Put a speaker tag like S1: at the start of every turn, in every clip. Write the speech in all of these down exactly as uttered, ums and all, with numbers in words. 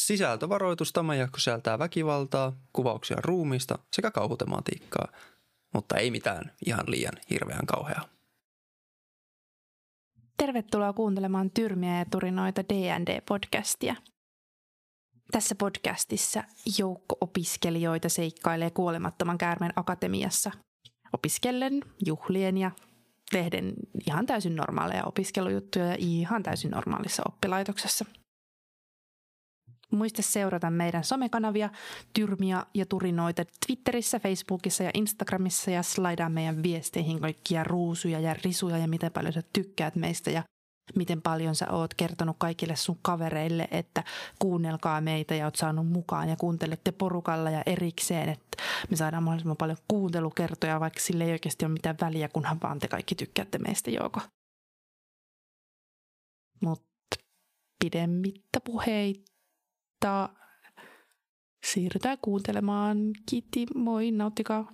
S1: Sisältövaroitus: tämä jakso sisältää väkivaltaa, kuvauksia ruumiista sekä kauhutematiikkaa, mutta ei mitään ihan liian hirveän kauheaa.
S2: Tervetuloa kuuntelemaan Tyrmiä ja turinoita D and D-podcastia. Tässä podcastissa joukko opiskelijoita seikkailee Kuolemattoman käärmeen akatemiassa opiskellen, juhlien ja tehden ihan täysin normaaleja opiskelujuttuja ja ihan täysin normaalissa oppilaitoksessa. Muista seurata meidän somekanavia Tyrmiä ja turinoita Twitterissä, Facebookissa ja Instagramissa ja slaidaa meidän viesteihin kaikkia ruusuja ja risuja ja miten paljon sä tykkäät meistä ja miten paljon sä oot kertonut kaikille sun kavereille, että kuunnelkaa meitä ja oot saanut mukaan ja kuuntelette porukalla ja erikseen, että me saadaan mahdollisimman paljon kuuntelukertoja, vaikka sille ei oikeasti ole mitään väliä, kunhan vaan te kaikki tykkäätte meistä, joko. Mutta pidemmittä puheita siirrytään kuuntelemaan. Kiitti, moi, nauttikaa.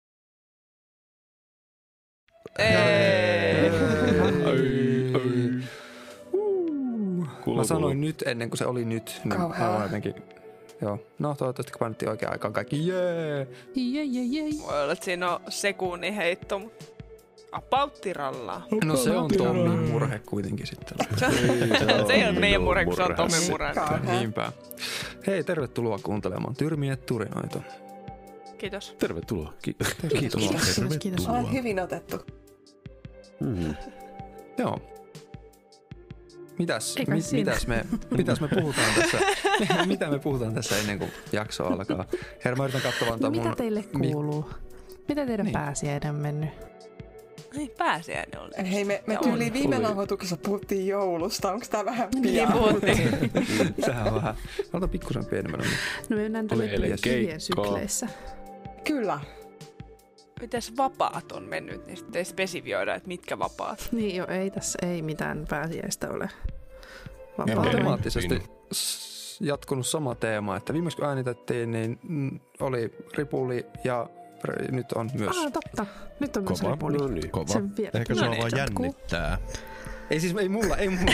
S1: Mä sanoin nyt ennen kuin se oli nyt. Niin mä jotenkin, joo. No toivottavasti kun painettiin oikeaan aikaan kaikki. Jee!
S2: Jee, jee, jee.
S3: Voi olla, että siinä on sekunnin heitto, mutta apauttirallaa.
S1: No se on Tommin murhe kuitenkin sitten.
S3: Se ei ole meidän murhe, kun se on Tommin murhe.
S1: Niinpä. Hei, tervetuloa kuuntelemaan Tyrmiä turinoita.
S3: Kiitos.
S4: Tervetuloa. Ki-
S2: Kiitos.
S4: Kiitos.
S2: Kiitos. Kiitos. Kiitos.
S5: Olen hyvin otettu.
S4: Mm.
S1: Joo. Mitäs,
S2: Eikä
S1: mit,
S2: siinä.
S1: mitäs, me, mitäs me puhutaan tässä? Mitä me puhutaan tässä ennen kuin jakso alkaa? Herra, mä yritän katsoa
S2: No,
S1: mun...
S2: mitä teille kuuluu? Mitä teidän
S1: Niin.
S2: pääsiäinen on mennyt?
S3: Ei pääsiäinen oli.
S5: Hei, me, me
S3: Joo,
S5: tyyliin viime
S4: oli.
S5: nauhoituksessa puhuttiin joulusta. Onko tää vähän
S3: Niin
S5: pian?
S3: puhuttiin.
S1: Sehän on vähän... Aloita pikkusen pienemmän.
S2: No me mennään
S4: Oli
S2: tälle
S4: eilen
S2: hyvien
S4: keikkaa.
S2: sykleissä.
S5: Kyllä.
S3: Mites vapaat on mennyt, niin sitten ei spesifioida, että mitkä vapaat.
S2: Niin jo, ei tässä ei mitään pääsiäistä ole.
S1: Okay.
S2: Vapaata.
S1: Temaattisesti s- jatkunut sama teema, että viimeksi kun äänitettiin, niin mm, oli ripuli ja r- nyt on myös...
S2: Ah, totta. Nyt on myös
S6: Kova.
S2: ripuli.
S6: No niin. Kova.
S2: Se vielä
S6: Ehkä sua
S3: No niin,
S6: vaan
S2: jatkuu.
S6: jännittää.
S1: Ei siis, ei mulla, ei mulla.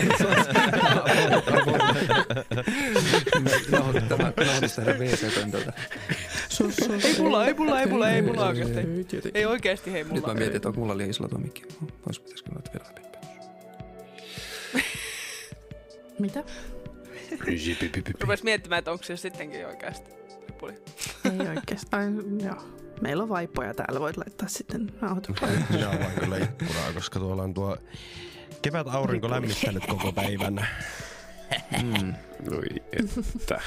S1: Tämä nauhoitus tehdä V C-pöntöltä.
S3: Ei mulla, ei mulla, ei mulla, ei mulla
S1: Ei,
S3: oikeasti.
S1: ei, tietenkin.
S3: Ei oikeasti, hei mulla.
S1: Nyt mä mietin, että onko mulla liian isolla tuo mikki. Vois pitäisikö noita vielä läpi?
S2: Mitä?
S3: Rupes miettimään, että onko se sittenkin oikeasti ripuli.
S2: Ei oikeastaan. Ai, joo. Meillä on vaippoja täällä, voit laittaa sitten nauhoituksia.
S6: Minä avaan kyllä ikkunaa, koska tuolla on tuo kevät aurinko lämmittänyt koko päivän.
S1: Mm.
S4: Noi että.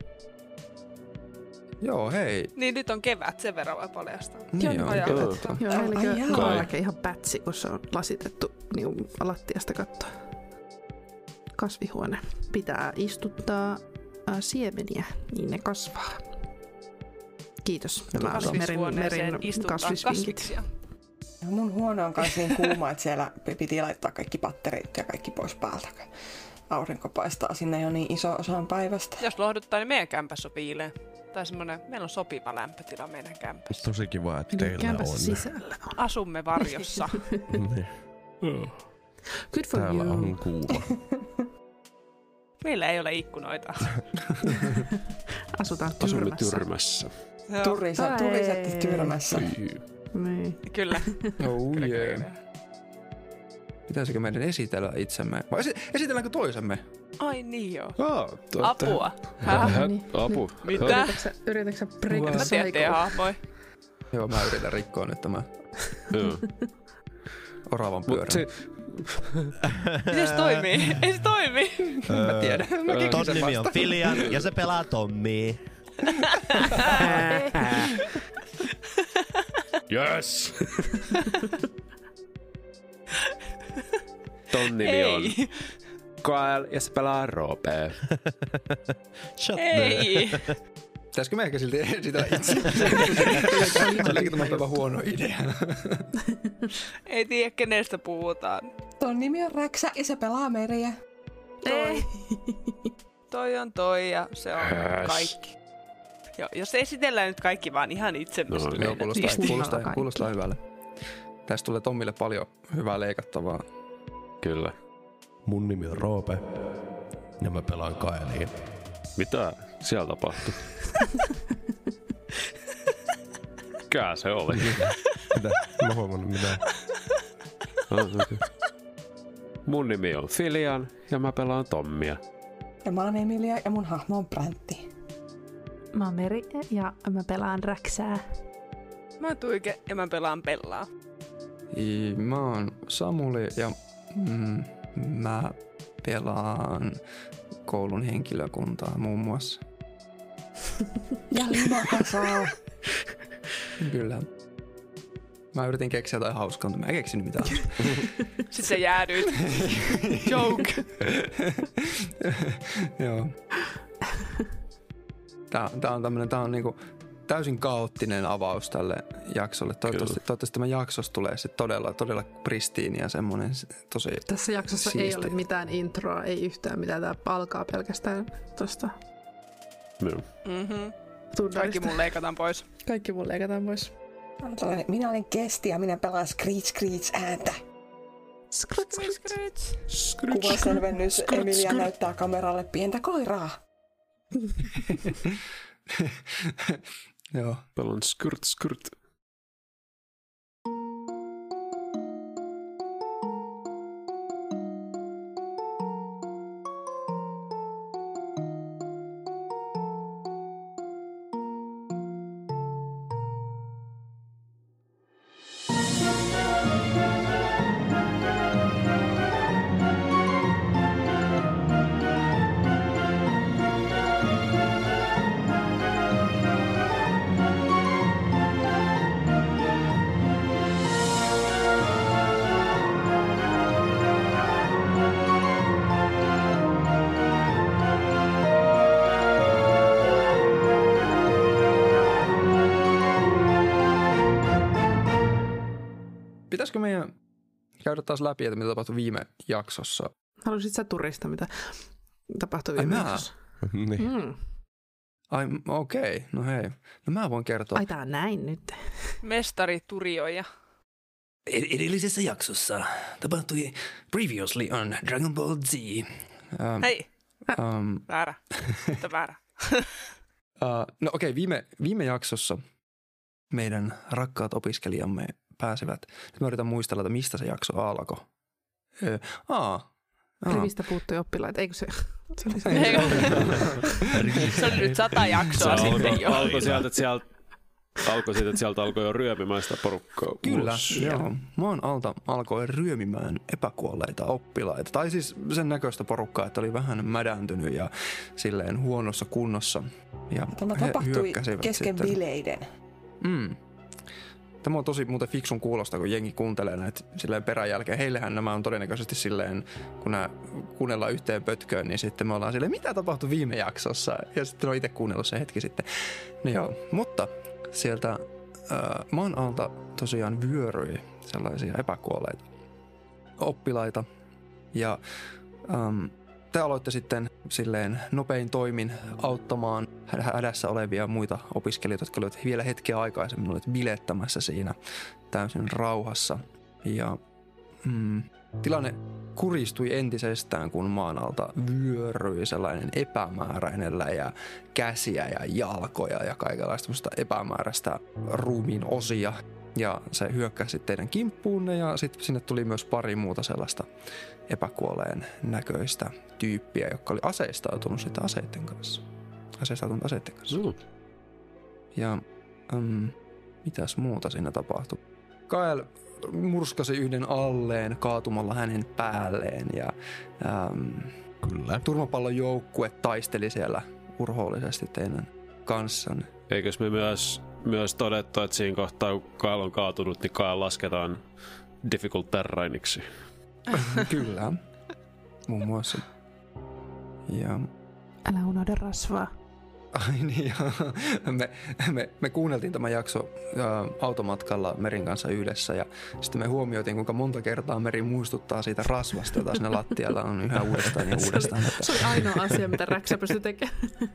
S1: Joo, hei.
S3: Niin nyt on kevät, sen verran voi paljastaa.
S1: Niin
S2: Joo,
S1: on,
S3: joo.
S1: totta.
S2: Joo,
S5: Ai
S2: meilläkin
S5: jaa.
S2: on
S4: Kai.
S2: vaikka ihan pätsi, kun se on lasitettu niin lattiasta kattoa. Kasvihuone. Pitää istuttaa äh, siemeniä, niin ne kasvaa. Kiitos. Tämä on merin,
S3: Kasvishuoneeseen
S2: merin
S3: istuttaa
S2: kasvisvinkit.
S3: kasviksia.
S5: Mun huone on kanssa niin kuuma, että siellä piti laittaa kaikki patterit ja kaikki pois päältä. Aurinko paistaa sinne jo niin iso osan päivästä.
S3: Jos lohduttaa, niin meidän kämpässä on viileä. Tai semmonen, meillä on sopiva lämpötila meidän kämpässä.
S6: Tosi kiva, että
S2: Niin,
S6: teillä
S2: kämpässä
S6: on.
S2: sisällä on.
S3: Asumme varjossa.
S6: Niin.
S2: Good for
S6: Täällä
S2: you.
S6: on kuuma.
S3: Meillä ei ole ikkunoita.
S2: Asutaan
S4: Asumme
S2: tyrmässä.
S4: tyrmässä.
S5: Turisa,
S2: Ai.
S5: turisetti tyrmässä.
S2: Niin.
S3: Kyllä.
S1: Oh
S3: Kyllä,
S1: yeah.
S3: kyllä.
S1: Pitäisikö meidän esitellä itsemme? Vai esi- esitelläänkö toisemme?
S3: Ai niin joo.
S4: Ah, totta.
S3: Apua.
S2: Häh?
S3: Häh?
S2: Niin.
S4: Apu.
S3: Mitä?
S2: Yritätkö, yritätkö break
S1: Wow.
S2: the
S3: Mä tiedän teidän
S2: cycle?
S3: hahmoi.
S1: Joo, mä yritän rikkoa nyt tämän
S4: Joo.
S1: oravan
S4: Mut
S1: pyörän.
S4: se,
S3: Miten se toimii? Ei se toimi.
S1: Mä tiedän. Mä keksin
S6: Ton
S1: sen
S6: nimi on
S1: vasta.
S6: Filian ja se pelaa Tommia.
S4: yes! Ton nimi on
S3: Ei.
S4: Kael ja se pelaa Roope.
S6: Shut the...
S3: Ei.
S1: Pitäisikö me ehkä silti esitellä itse? Se olikin tämä päivän huono idea.
S3: Ei tiedä, kenestä puhutaan.
S5: Ton nimi on Räksä ja se pelaa meriä.
S3: Toi. Toi on toi ja se on
S4: Häs.
S3: kaikki. Joo, jos esitellään nyt kaikki vaan ihan itsemme.
S4: No,
S3: sitten
S4: joo,
S1: Joo,
S3: meidän
S1: kuulostaa,
S3: niistä.
S1: kuulostaa,
S2: Kaikki.
S1: kuulostaa hyvälle. Tästä tulee Tommille paljon hyvää leikattavaa.
S4: Kyllä.
S6: Mun nimi on Roope ja mä pelaan Kaeliin.
S4: Mitä siellä tapahtui? Mikä se oli?
S6: Mitä? Mä huomannut mitään.
S4: Oh, okay. Mun nimi on Filian ja mä pelaan Tommia.
S5: Ja mä oon Emilia ja mun hahmo on Präntti.
S2: Mä oon Meri ja mä pelaan Räksää.
S3: Mä oon Tuike ja mä pelaan Pellaa.
S1: I, mä oon Samuli ja mm, mä pelaan koulun henkilökuntaa muun muassa.
S5: Ja limakasaa.
S1: Kyllä. Mä yritin keksiä jotain hauskaa, mutta mä en keksinyt mitään.
S3: Sitten sä jäädyit. Joke.
S1: Joo. Tää, tää on tämmönen, tää on niinku täysin kaoottinen avaus tälle jaksolle. Toivottavasti, toivottavasti tämä jaksossa tulee sit todella, todella pristiini ja semmonen tosi
S2: Tässä jaksossa
S1: siisti.
S2: ei ole mitään introa, ei yhtään mitään. Tää alkaa pelkästään tosta
S4: Joo.
S3: Mm-hmm.
S2: tunnarista.
S3: Kaikki mun leikataan pois.
S2: Kaikki mun leikataan pois.
S5: Minä olen Kesti ja minä pelaan Screech Screech ääntä.
S2: Skrit, skrit.
S5: Kuvaselvennys. Emilia näyttää kameralle pientä koiraa.
S1: Joo.
S4: Pelaan skurt skurt.
S1: Pitäisikö meidän käydä taas läpi, että mitä tapahtui viime jaksossa?
S2: Haluaisit sä turista, mitä tapahtui
S1: Ai
S2: viime
S1: mä?
S2: jaksossa?
S6: Niin.
S2: Mm.
S1: Ai, okei. Okay. No hei. No mä voin kertoa.
S2: Ai tää on näin nyt.
S3: Mestari turioija.
S1: Ed- edellisessä jaksossa tapahtui Previously on Dragon Ball Z. Um,
S3: Hei,
S1: um,
S3: väärä. Mitä väärä?
S1: uh, no okei, okay, viime, viime jaksossa meidän rakkaat opiskelijamme pääsevät. Nyt mä yritän muistella, että mistä se jakso alkoi. Öö, aa, aa.
S2: Rivistä puuttui oppilaita. Eikö se? Se oli se.
S3: Se oli nyt sata jaksoa
S4: Se
S3: sitten
S4: alkoi,
S3: jo.
S4: alkoi sieltä, että sieltä alkoi siitä, että sieltä alkoi jo ryömimään sitä porukkaa.
S1: Kyllä,
S4: ulos.
S1: joo. Maan alta alkoi ryömimään epäkuolleita oppilaita. Tai siis sen näköistä porukkaa, että oli vähän mädäntynyt ja silleen huonossa kunnossa. Ja
S5: Tämä
S1: he
S5: tapahtui
S1: hyökkäsivät
S5: kesken
S1: sitten.
S5: bileiden.
S1: Mm. Tämä on tosi muuten fiksun kuulosta, kun jengi kuuntelee näitä silleen peräjälkeen. Heillehän nämä on todennäköisesti silleen, kun nämä kuunnellaan yhteen pötköön, niin sitten me ollaan silleen, mitä tapahtui viime jaksossa? Ja sitten on itse kuunnellut se hetki sitten. No joo, mutta sieltä äh, maan alta tosiaan vyöryi sellaisia epäkuolleita oppilaita. Ja ähm, te aloitte sitten silleen nopein toimin auttamaan hädässä olevia muita opiskelijoita, jotka olivat vielä hetkeä aikaisemmin olleet bilettämässä siinä täysin rauhassa. Ja mm, tilanne kuristui entisestään, kun maan alta vyöryi sellainen epämääräinen läjä käsiä ja jalkoja ja kaikenlaista epämääräistä ruumiin osia. Ja se hyökkäsi teidän kimppuunne ja sitten sinne tuli myös pari muuta sellaista epäkuolleen näköistä tyyppiä, joka oli aseistautunut sitä aseiden kanssa. Aseistautunut aseiden kanssa.
S4: Mm.
S1: Ja um, mitäs muuta siinä tapahtui? Kael murskasi yhden alleen kaatumalla hänen päälleen ja um,
S6: Kyllä.
S1: turmapallon joukkue taisteli siellä urhoollisesti teidän kanssanne.
S4: Eikös me myös, myös todettu, että siinä kohtaa, kun Kael on kaatunut, niin Kael lasketaan difficult terrainiksi.
S1: Kyllä, muun muassa. Ja
S2: Älä unohda rasvaa.
S1: ai niin, ja me, me, me kuunneltiin tämä jakso ä, automatkalla Merin kanssa yhdessä ja sitten me huomioitiin, kuinka monta kertaa Meri muistuttaa siitä rasvasta, jota siinä lattialla on yhä uudestaan ja uudestaan. Että
S2: Se oli ainoa asia, mitä Räksä pystyi tekemään.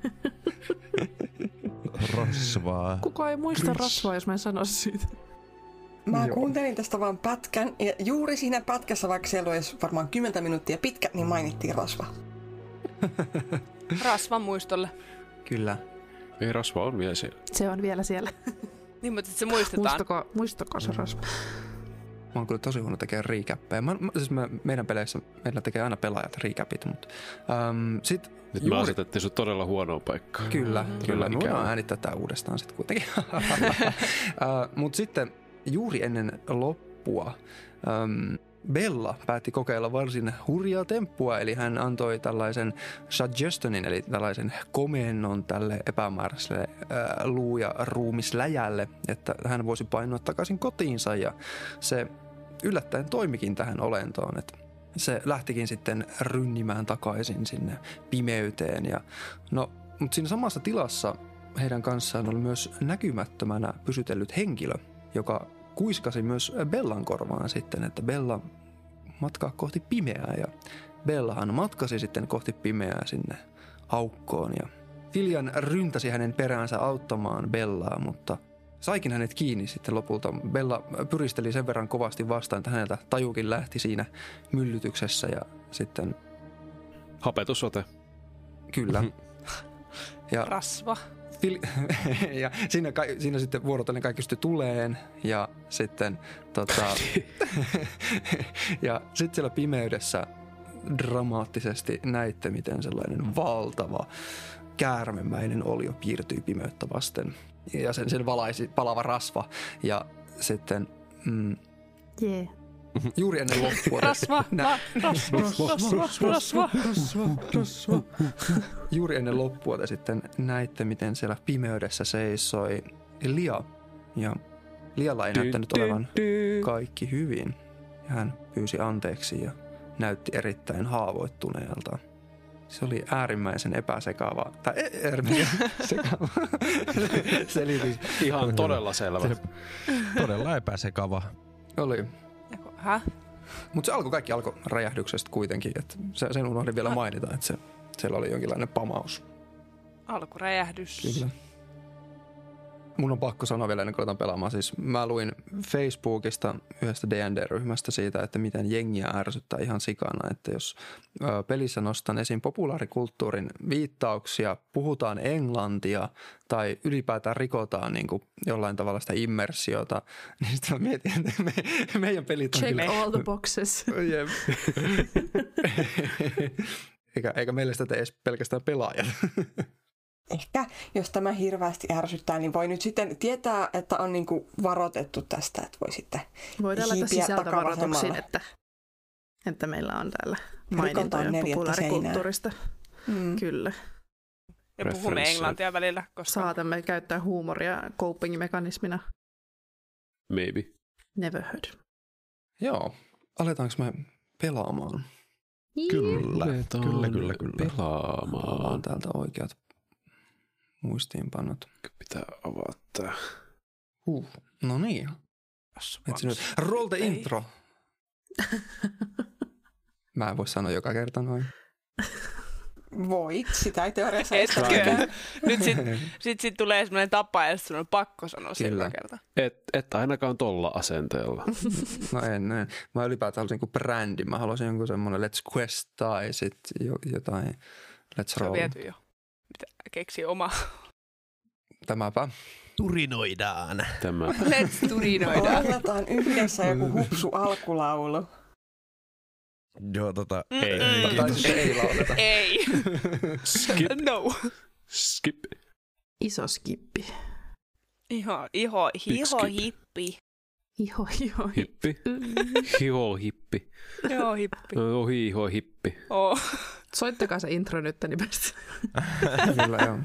S6: Rasvaa.
S2: Kuka ei muista rasvaa, jos mä en sano siitä.
S5: Mä
S1: Joo.
S5: kuuntelin tästä vaan pätkän ja juuri siinä pätkässä, vaikka siellä olisi varmaan kymmentä minuuttia pitkä, niin mainittiin rasva.
S3: Rasvan muistolle.
S1: Kyllä.
S4: Ei, rasva on vielä siellä.
S2: Se on vielä siellä.
S3: Niin, mutta se muistetaan.
S2: Muistako, muistako se rasva?
S1: Mä oon kyllä tosi huono tekemään recappeja. Mä, mä, siis mä, meidän peleissä meillä tekee aina pelaajat recapit, mutta ähm, sit
S4: Nyt
S1: juuri...
S4: me asetettiin sut todella huonoa paikkaa.
S1: Kyllä, mm-hmm. kyllä. Me voidaan
S4: Ikävä.
S1: äänittää tää uudestaan sitten kuitenkin. uh, mutta sitten juuri ennen loppua um, Bella päätti kokeilla varsin hurjaa temppua, eli hän antoi tällaisen suggestionin, eli tällaisen komennon tälle epämääräiselle uh, luu- ja ruumisläjälle, että hän voisi painua takaisin kotiinsa, ja se yllättäen toimikin tähän olentoon, että se lähtikin sitten rynnimään takaisin sinne pimeyteen. Ja, no, mutta siinä samassa tilassa heidän kanssaan oli myös näkymättömänä pysytellyt henkilö, joka kuiskasi myös Bellan korvaan sitten, että Bella matkaa kohti pimeää. Ja Bellahan matkasi sitten kohti pimeää sinne aukkoon. Ja Filian ryntäsi hänen peräänsä auttamaan Bellaa, mutta saikin hänet kiinni sitten lopulta. Bella pyristeli sen verran kovasti vastaan, että häneltä tajukin lähti siinä myllytyksessä ja sitten...
S4: Hapetusote.
S1: Kyllä. Ja,
S3: Rasva.
S1: Fil- ja siinä, ka- siinä sitten vuorotellen kaikki sitten tuleen ja sitten tota... ja sitten siellä pimeydessä dramaattisesti näitte, miten sellainen valtava käärmemäinen olio piirtyi pimeyttä vasten. Ja sen, sen valaisi palava rasva. Ja sitten mm,
S2: Jee.
S1: juuri ennen loppua...
S3: Rasva,
S1: nä-
S3: la, rasva, rasva, rasva, rasva.
S1: Juuri ennen loppua te sitten näitte, miten siellä pimeydessä seisoi Lia. Ja Lialla ei näyttänyt olevan kaikki hyvin. Ja hän pyysi anteeksi ja näytti erittäin haavoittuneelta. Se oli äärimmäisen epäsekava, tai äärimmäisen sekava selitys.
S4: Ihan todella selvä.
S6: Todella epäsekava.
S1: Oli.
S3: Häh?
S1: Mutta se alkoi, kaikki alkoi räjähdyksestä kuitenkin. Että se, sen unohdin vielä mainita, että se, siellä oli jonkinlainen pamaus.
S3: Alkuräjähdys.
S1: Kyllä. Mun on pakko sanoa vielä ennen kuin aletaan pelaamaan. Siis mä luin Facebookista yhdestä D and D-ryhmästä siitä, että miten jengiä ärsyttää ihan sikana. Että jos ö, pelissä nostan esiin populaarikulttuurin viittauksia, puhutaan englantia tai ylipäätään rikotaan niin kuin jollain tavalla sitä immersiota, niin sitten mä mietin, että me, meidän pelit on
S2: Check
S1: kyllä...
S2: all the boxes.
S1: Jep. eikä, eikä meille sitä tee edes pelkästään pelaajat.
S5: Ehkä, jos tämä hirveästi ärsyttää, niin voi nyt sitten tietää, että on niinku varoitettu tästä, että voi sitten
S2: Voidaan laittaa
S5: hiipiä
S2: sisältä varoituksiin,
S5: takavasemmalle.
S2: että, että meillä on täällä
S5: Rikotaan
S2: mainintoja
S5: neljättä
S2: populaarikulttuurista.
S5: Mm.
S2: Kyllä.
S3: Ja puhumme
S4: Referenssi.
S3: englantia välillä, koska
S2: Saatamme käyttää huumoria coping-mekanismina.
S4: Maybe.
S2: Never heard.
S1: Joo. Aletaanko me pelaamaan?
S6: Kyllä,
S4: Aletaan
S6: kyllä, kyllä, kyllä.
S4: pelaamaan.
S1: Avaan täältä oikeat muistiinpanot.
S4: Pitää avata tää.
S1: Huh. No niin. Etsi nyt. Roll the intro. Mä en voi sanoa joka kerta noin.
S5: Voit, sitä ei teoriassa
S3: Etkö? Nyt sit, sit, sit tulee semmoinen tapa, ja sun on pakko sanoa se
S1: Kyllä.
S3: joka kerta.
S4: Et, et ainakaan tolla asenteella.
S1: No en, en. Mä ylipäätään haluaisin joku brändi. Mä haluaisin jonkun semmonen Let's Quest tai sit jo, jotain Let's
S3: Se on
S1: Roll.
S3: viety jo. Mitä, keksi oma.
S1: Tämäpä.
S6: Turinoidaan.
S4: Tämä.
S3: Let's turinoida.
S5: Lauletaan yhdessä joku hupsu alkulaulu.
S6: Joo, tota...
S4: Ei.
S1: Tai siis ei lauleta.
S3: Ei.
S4: Skip.
S3: No.
S4: Skip.
S2: Iso skippi.
S3: Iho, iho, iho,
S4: skip.
S3: hippi.
S2: Iho, iho,
S4: Hippi. Hiho hippi.
S3: Joo, hippi.
S4: Ohi hiho hippi.
S3: Oh.
S2: Soittakaa se intro nyt, niin päästä.
S1: Kyllä joo.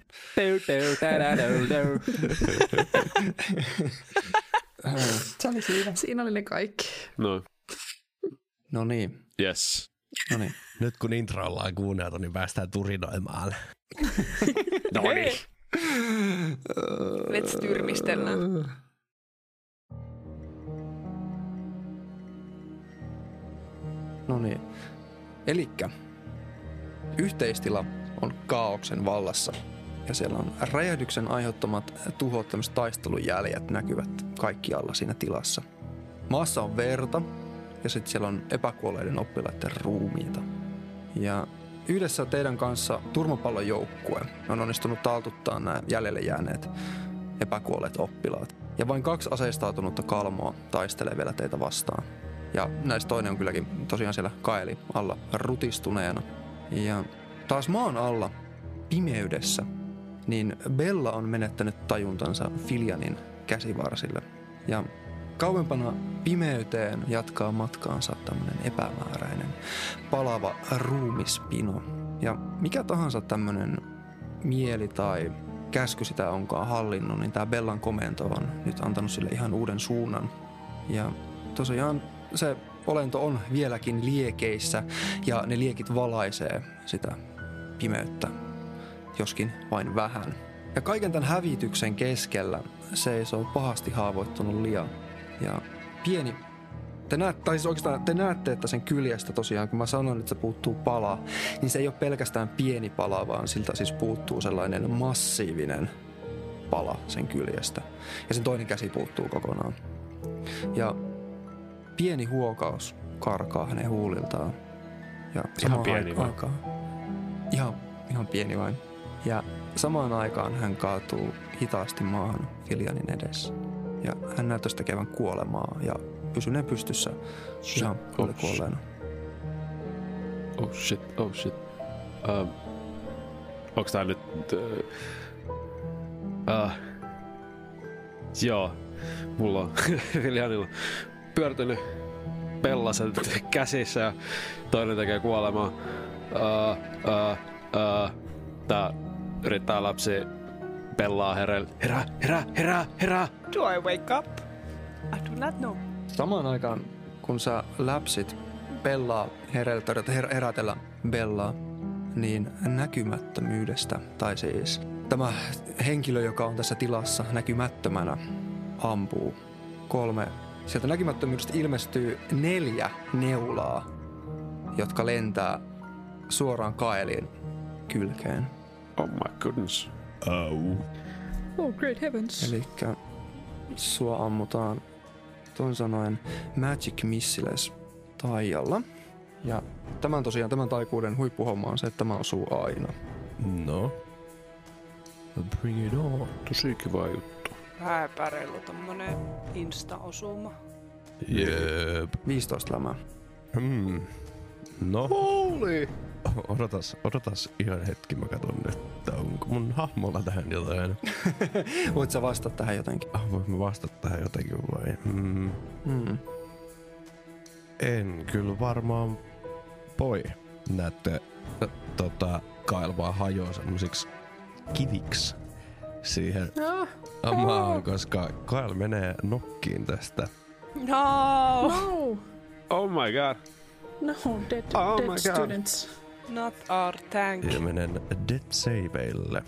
S5: Se oli siinä.
S2: Siinä oli ne kaikki.
S4: No,
S1: No niin.
S4: yes.
S1: No niin.
S6: Nyt kun intro ollaan kuunneltu, niin päästään turinoimaan.
S4: No niin.
S3: Let's tyrmistellä.
S1: No niin. Elikkä yhteistila on kaaoksen vallassa ja siellä on räjähdyksen aiheuttamat tuhot, tämmöiset taistelujäljet näkyvät kaikkialla siinä tilassa. Maassa on verta ja sitten siellä on epäkuolleiden oppilaiden ruumiita. Ja yhdessä teidän kanssa turmapallon joukkue on onnistunut taltuttaa nämä jäljelle jääneet epäkuolleet oppilaat. Ja vain kaksi aseistautunutta kalmoa taistelee vielä teitä vastaan. Ja näistä toinen on kylläkin tosiaan siellä kaeli alla rutistuneena. Ja taas maan alla pimeydessä, niin Bella on menettänyt tajuntansa Filianin käsivarsille. Ja kauempana pimeyteen jatkaa matkaansa tämmöinen epämääräinen, palava ruumispino. Ja mikä tahansa tämmöinen mieli tai käsky sitä onkaan hallinnut, niin tämä Bellan komento on nyt antanut sille ihan uuden suunnan. Ja tosiaan se olento on vieläkin liekeissä ja ne liekit valaisee sitä pimeyttä, joskin vain vähän. Ja kaiken tämän hävityksen keskellä seisoo pahasti haavoittunut Lia. Ja pieni, te näette, tai siis oikeastaan te näette, että sen kyljestä tosiaan, kun mä sanon, että se puuttuu pala, niin se ei ole pelkästään pieni pala, vaan siltä siis puuttuu sellainen massiivinen pala sen kyljestä. Ja sen toinen käsi puuttuu kokonaan. Ja pieni huokaus karkaa hänen huuliltaan. Ja
S4: ihan pieni
S1: aika, aikaan, ihan, ihan pieni vain. Ja samaan aikaan hän kaatuu hitaasti maahan Filianin edessä. Ja hän näyttäisi tekevän kuolemaa ja pysyneen pystyssä ihan puolikuolleena.
S4: Oh shit, oh shit. Um, onks tää nyt... Uh, uh, joo, mulla on Filianilla pyörtynyt pellaset käsissä ja toinen tekee kuolemaa. Uh, uh, uh, tää yrittää lapsi pellaa herellä. Herää, herää, herää, herää!
S3: Do I wake up? I do not know.
S1: Samaan aikaan, kun sä läpsit Bellaa hereltä, her- herätellä Bellaa, niin näkymättömyydestä, tai siis tämä henkilö, joka on tässä tilassa näkymättömänä, ampuu kolme. Sieltä näkymättömyydestä ilmestyy neljä neulaa, jotka lentää suoraan kaelin kylkeen.
S4: Oh my goodness.
S6: Au.
S5: Oh, great heavens.
S1: Elikkä sua ammutaan ton sanoen Magic Missiles taijalla. Ja tämän tosiaan, tämän taikuuden huippuhomma on se, että tämä osuu aina.
S6: No. Bring it on.
S4: Tosi kiva juttu.
S3: Vähän epäreilu tommonen insta-osuma.
S6: Jep.
S1: viisitoista lämää.
S6: Hmm. No.
S4: Holy!
S6: Odotas, odotas ihan hetki, mä katson, että onko mun hahmolla tähän jotain.
S1: Voit sä vastata tähän jotenkin?
S6: Ah, voin mä vastata tähän jotenkin vai? Mm.
S1: Mm.
S6: En kyllä varmaan voi. Näette, tota, Kyle vaan hajoaa semmosiksi kiviksi siihen amaan, koska Kyle menee nokkiin tästä.
S3: No!
S2: No,
S4: Oh my god.
S2: no, dead,
S4: Oh
S2: dead
S4: my God.
S2: students.
S3: Not our tank.
S6: Ja menen Dead Saveille.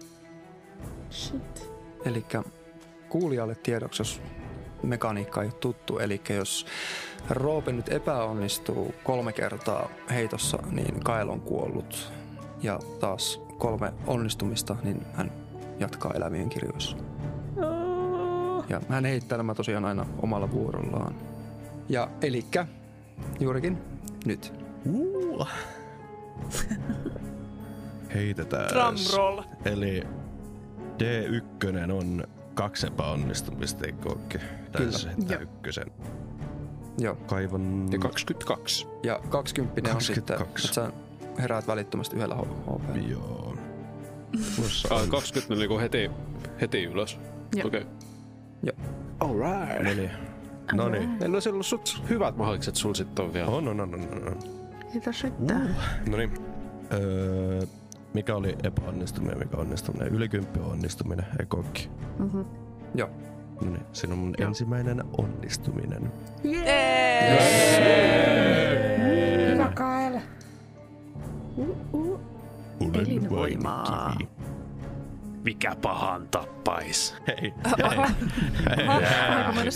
S2: Shit.
S1: Elikkä kuulijalle tiedoksi, jos mekaniikka ei ole tuttu, eli jos Roope nyt epäonnistuu kolme kertaa heitossa, niin Kyle on kuollut. Ja taas kolme onnistumista, niin hän jatkaa elämien kirjoissa.
S2: Oh.
S1: Ja hän heittää nämä tosiaan aina omalla vuorollaan. Ja elikkä juurikin nyt.
S6: Uh. Heitetään.
S3: Drumroll.
S6: Eli D yksi on kaksi epäonnistumista, eikö oikein? Tässä heittää
S2: Joo.
S6: ykkösen.
S1: Joo.
S6: Kaivan...
S4: Ja kaksikymmentäkaksi.
S1: Ja kaksikymmentä on sitten,
S6: kaksikymmentäkaksi.
S1: että sä heräät välittömästi yhdellä H P.
S6: Joo.
S4: Ah, kaksikymmentä niinku heti, heti ylös.
S2: Joo.
S4: Okei. Alright.
S6: Noniin. Noniin.
S4: Meillä on ollut sut hyvät mahdolliset sul sit on vielä.
S6: On, on, on, on, on.
S2: Kiitos riittää.
S6: Noniin. Öö, mikä oli epäonnistuminen, mikä onnistuminen? Ylikymppi on onnistuminen, eikö ookin?
S2: Mm-hmm.
S1: Joo.
S6: Noniin, siinä on mun
S4: Joo.
S6: ensimmäinen onnistuminen.
S5: Hyvä Kyle.
S2: Uh-uh.
S6: Olen
S2: Elinvoimaa.
S6: vain kivi.
S4: Mikä pahan tappais?
S6: Hei, hei, hei.
S2: Aika monen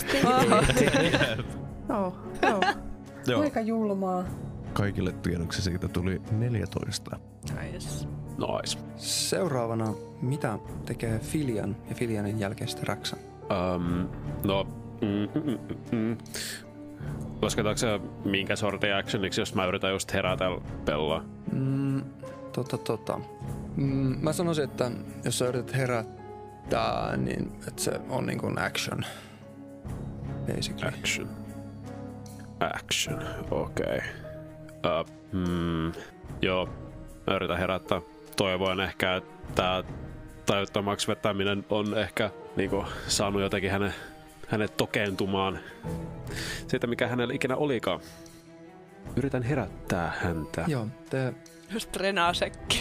S2: Joo, joo.
S6: Joo,
S5: Aika julmaa.
S6: kaikille tiedoksi siitä tuli neljätoista.
S3: Nice.
S4: Nice.
S1: Seuraavana, mitä tekee Filian ja Filianin jälkeen sitten Raxa?
S4: Um, no, mm, mm, mm, mm. Lasketaanko se minkä sortin actioniksi, jos mä yritän just herätellä pelloa?
S1: Mm, Tota, tota. Mm, mä sanoisin, että jos sä yrität herättää, niin että se on niin kuin action. Basically.
S4: Action. Action, okei. Okay. Uh, mm, joo, mä yritän herättää. Toivoin ehkä, että tää tajuttomaksi vetäminen on ehkä niinku saanut jotenkin hänen, hänet tokeentumaan siitä, mikä hänellä ikinä olikaan. Yritän herättää häntä.
S1: Joo, te...
S3: Just treenaasekki.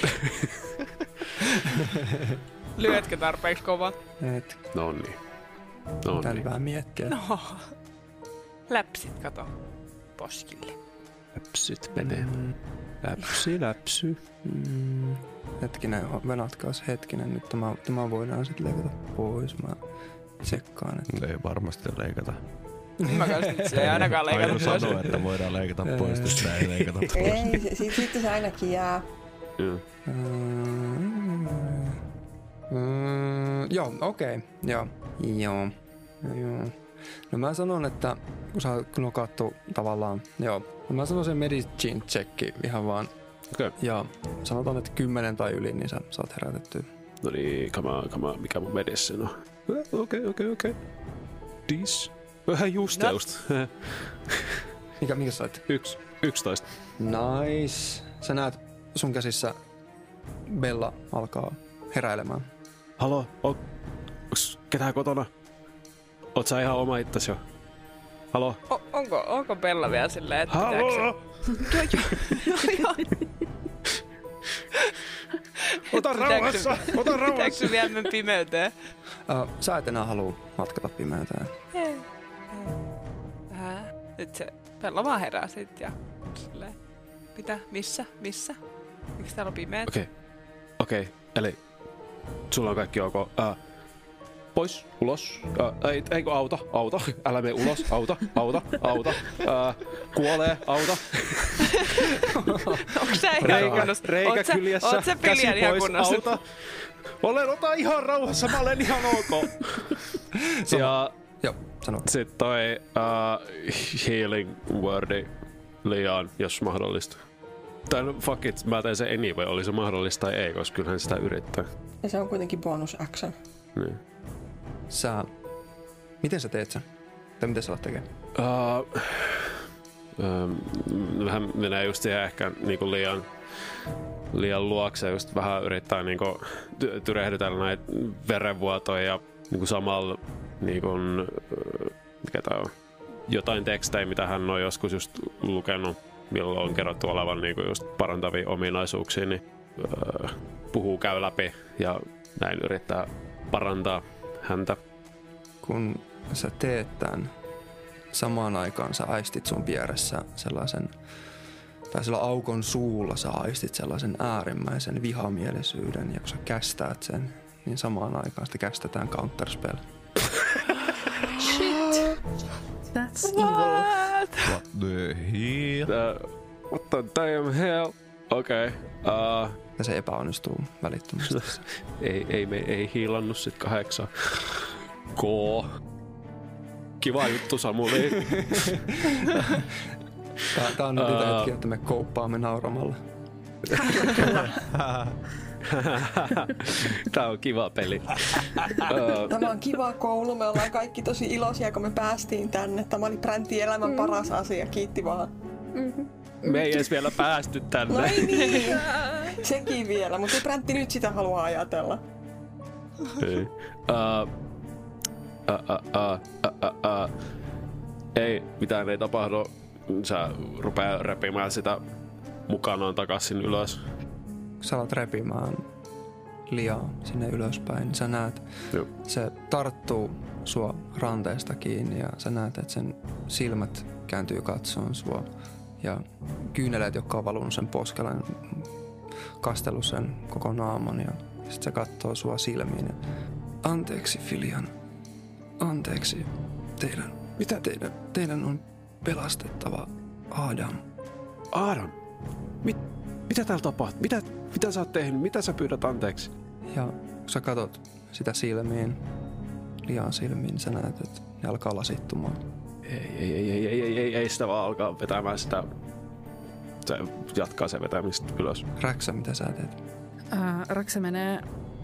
S3: Lyötkö tarpeeksi kova?
S1: Et,
S4: Noniin. Noniin.
S1: tää vähän miettiä.
S3: No. Läpsit, kato. Poskille.
S4: Läpsyt menee.
S1: Mm,
S4: Läpsy, läpsy.
S1: mm, hetkinen, venatkaas hetkinen. Nyt tämä, tämä voidaan sitten leikata pois. Mä tsekkaan, että...
S6: Ei varmasti leikata.
S3: Mä kanssa nyt se ei ainakaan leikata
S6: Aino
S3: pois.
S6: sanoo, että voidaan leikata pois, että sitä ei leikata pois.
S5: Ei, sit, sit, sitten se ainakin jää.
S4: Mm.
S1: Mm, mm, joo, okei. Okay. Joo. Joo. Joo. No mä sanon, että kun sä oot nokattu tavallaan, joo. No mä sanon sen medicine checki ihan vaan.
S4: Okei. Okay.
S1: Ja sanotaan, että kymmenen tai yli, niin sä saat herätettyä.
S4: No niin, come on, come on. Mikä mun medicine on? Okei, okei, okei. Dis. Vähän just
S3: No.
S4: just.
S1: Mikä, mikä sä sait?
S4: Yksi. Yksitoista.
S1: Nice. Sä näet sun käsissä Bella alkaa heräilemään.
S4: Halo, on, onks ketään kotona? Oot sä ihan oma itsesi jo? Halo?
S3: O- onko, onko Bella vielä silleen, että
S4: Halo?
S3: pitääkö se...
S4: Ota rauhassa! Ota
S3: Pitääkö
S4: rauhassa!
S3: se vielä mennä pimeyteen?
S1: Uh, sä et enää halua matkata pimeyteen.
S3: Ei. Äh, nyt se Bella vaan herää sit ja silleen, mitä, missä, missä? Miksi täällä on pimeät?
S4: Okei, okay. okei, okay. Eli sulla on kaikki ok. Uh, pois, ulos. Uh, ei, ei kun auta, auta. Älä mene ulos, auta, auta, auta. Uh, kuolee, auta.
S3: Onko sä ihan
S4: Reikä,
S3: kunnossa?
S4: reikä
S3: Oot sä-
S4: kyljessä,
S3: Oot sä
S4: käsi
S3: Piljan ihan
S4: pois,
S3: kunnossa?
S4: auta. Olen, ota ihan rauhassa, mä olen ihan ok. Ja
S1: Joo, sano.
S4: sit toi uh, healing wordi liian, jos mahdollista. Tai no, fuck it, mä teen se anyway, oli se mahdollista tai ei, koska kyllähän sitä yrittää.
S5: Ja se on kuitenkin bonus action.
S4: Niin.
S1: Sä... Miten sä teet sen? Tai miten sä alat tekemään?
S4: Uh, um, vähän menee just siihen ehkä niinku liian, liian luokse, just vähän yrittää niinku ty- tyrehdytellä näitä verenvuotoja ja niinku samalla niinku, mikä tää on, jotain tekstejä, mitä hän on joskus just lukenut, milloin on kerrottu olevan niinku just parantavia ominaisuuksia, niin uh, puhuu, käy läpi ja näin yrittää parantaa häntä.
S1: Kun sä teet tämän, samaan aikaan sä aistit sun vieressä sellaisen, tai sillä aukon suulla sä aistit sellaisen äärimmäisen vihamielisyyden, ja kun sä kästäät sen, niin samaan aikaan sitä kästetään counterspell.
S2: That's evil.
S6: What the hell?
S4: Uh, what the damn hell? Okei. Okay. Uh,
S1: Ja se epäonnistuu välittömästi.
S4: ei, ei, me ei hiilannut sit kahdeksan. Koo. Kiva juttu, Samuli.
S1: Tää, tää on nyt niitä
S4: Ää.
S1: hetkiä, että me kouppaamme nauramalla.
S4: Tää on kiva peli. Uh,
S5: Tämä on kiva koulu, me ollaan kaikki tosi iloisia, kun me päästiin tänne. Tämä oli Bräntin elämän paras asia, kiitti vaan.
S4: me ei edes vielä päästy
S5: No
S4: tänne.
S5: ei niin, sekin vielä, mutta ei Bräntti nyt sitä halua ajatella.
S4: Ei. Uh, uh, uh, uh, uh, uh, uh. Ei, mitään ei tapahdu. Sä rupee repimään sitä mukanaan takaisin ylös.
S1: Kun sä alat repimään liaa sinne ylöspäin, niin sä näet,
S4: Joo.
S1: se tarttuu sua ranteesta kiinni ja sä näet, että sen silmät kääntyy katsoon sua. Ja kyyneleet, jotka on valunut sen poskellen, kastellut sen koko naaman ja sit se katsoo sua silmiin. Ja, anteeksi, Filian. Anteeksi. Teidän, mitä teidän, teidän on pelastettava Adam.
S4: Adam, mit, mitä täällä tapahtuu? Mitä, mitä sä oot tehnyt? Mitä sä pyydät anteeksi?
S1: Ja kun sä katot sitä silmiin, liaan silmiin, niin sä näet, että ne alkaa lasittumaan.
S4: Ei, ei, ei, ei, ei, ei, ei, ei sitä vaan alkaa vetämään sitä se jatkaa sen vetämistä ylös.
S1: Räksä, mitä sä teet?
S2: Ää, Raksa menee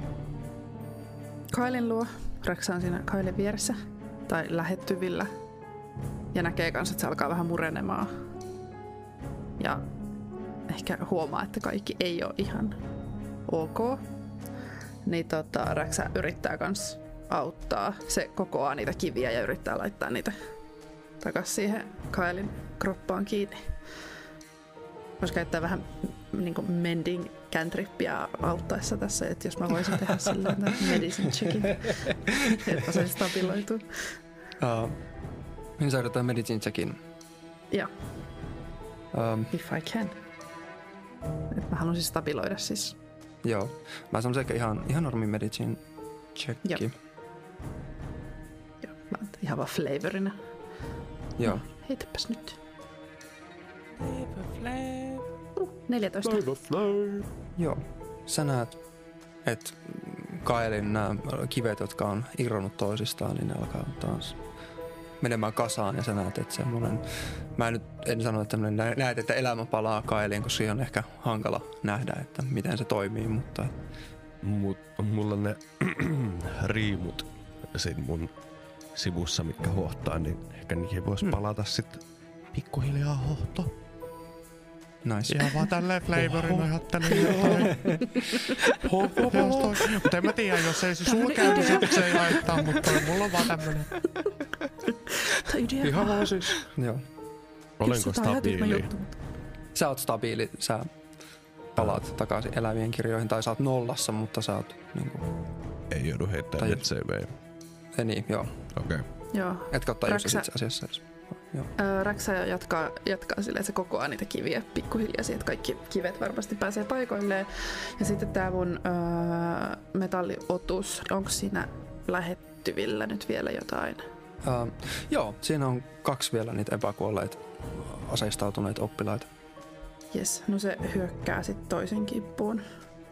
S2: Kailin luo. Raksa on siinä Kailin vieressä tai lähettyvillä. Ja näkee kanssa, että se alkaa vähän murenemaan. Ja ehkä huomaa, että kaikki ei ole ihan ok. Niin tota, Raksa yrittää kans auttaa. Se kokoaa niitä kiviä ja yrittää laittaa niitä takas siihen Kailin kroppaan kiinni. Voisi käyttää vähän niin kuin mending cantripia auttaessa tässä, että jos mä voisin tehdä silleen medicine checkin, että se stabiloituu.
S1: Uh, minä saadaan medicine checkin.
S2: Joo.
S1: Um,
S2: If I can. Et mä haluan siis stabiloida siis.
S1: Joo. Mä sanon sekä ihan, ihan normi medicine checki.
S2: Joo. Joo. Mä oon ihan vaan flavorina.
S1: Joo.
S2: Heitäpäs nyt.
S3: Flavor, flavor.
S2: Uh, neljätoista.
S1: Joo. Sä näet, että Kaelin nämä kivet, jotka on irronnut toisistaan, niin ne alkaa taas menemään kasaan ja sä näet, että semmoinen, mä en nyt en sano, että näet, että elämä palaa Kaeliin, koska siihen on ehkä hankala nähdä, että miten se toimii, mutta...
S6: Mut, mulla ne riimut siinä mun sivussa, mitkä hohtaa, niin ehkä niihin vois
S1: Mm.
S6: palata sitten pikkuhiljaa hohto.
S1: Nice.
S6: Ihan vaan tälleen flavorina ajattelin jotain. Mutta en mä tiedä, jos ei se sul käyty, sit se ei haittaa, mutta mulla on vaan tämmönen.
S4: Ihan vaan siis.
S1: Joo.
S6: Olenko stabiili?
S1: Sä oot stabiili, sä palaat takaisin elävien kirjoihin, tai sä oot nollassa, mutta sä oot niinku...
S6: Ei joudu heittämään
S1: Tai-
S6: net savea.
S1: Ei niin, joo.
S6: Okei. Okay.
S2: Joo.
S1: Etkä ottaa just
S2: Raksä-
S1: itse asiassa edes. Joo.
S2: Öö, Raksa jatkaa, jatkaa silleen, että se kokoaa niitä kiviä pikkuhiljaa, että kaikki kivet varmasti pääsee paikoilleen. Ja sitten tää mun öö, metalliotus, onko siinä lähettyvillä nyt vielä jotain?
S1: Uh, joo, siinä on kaksi vielä niitä epäkuolleita aseistautuneita oppilaita.
S2: Jes, no se hyökkää sitten toisen kimppuun.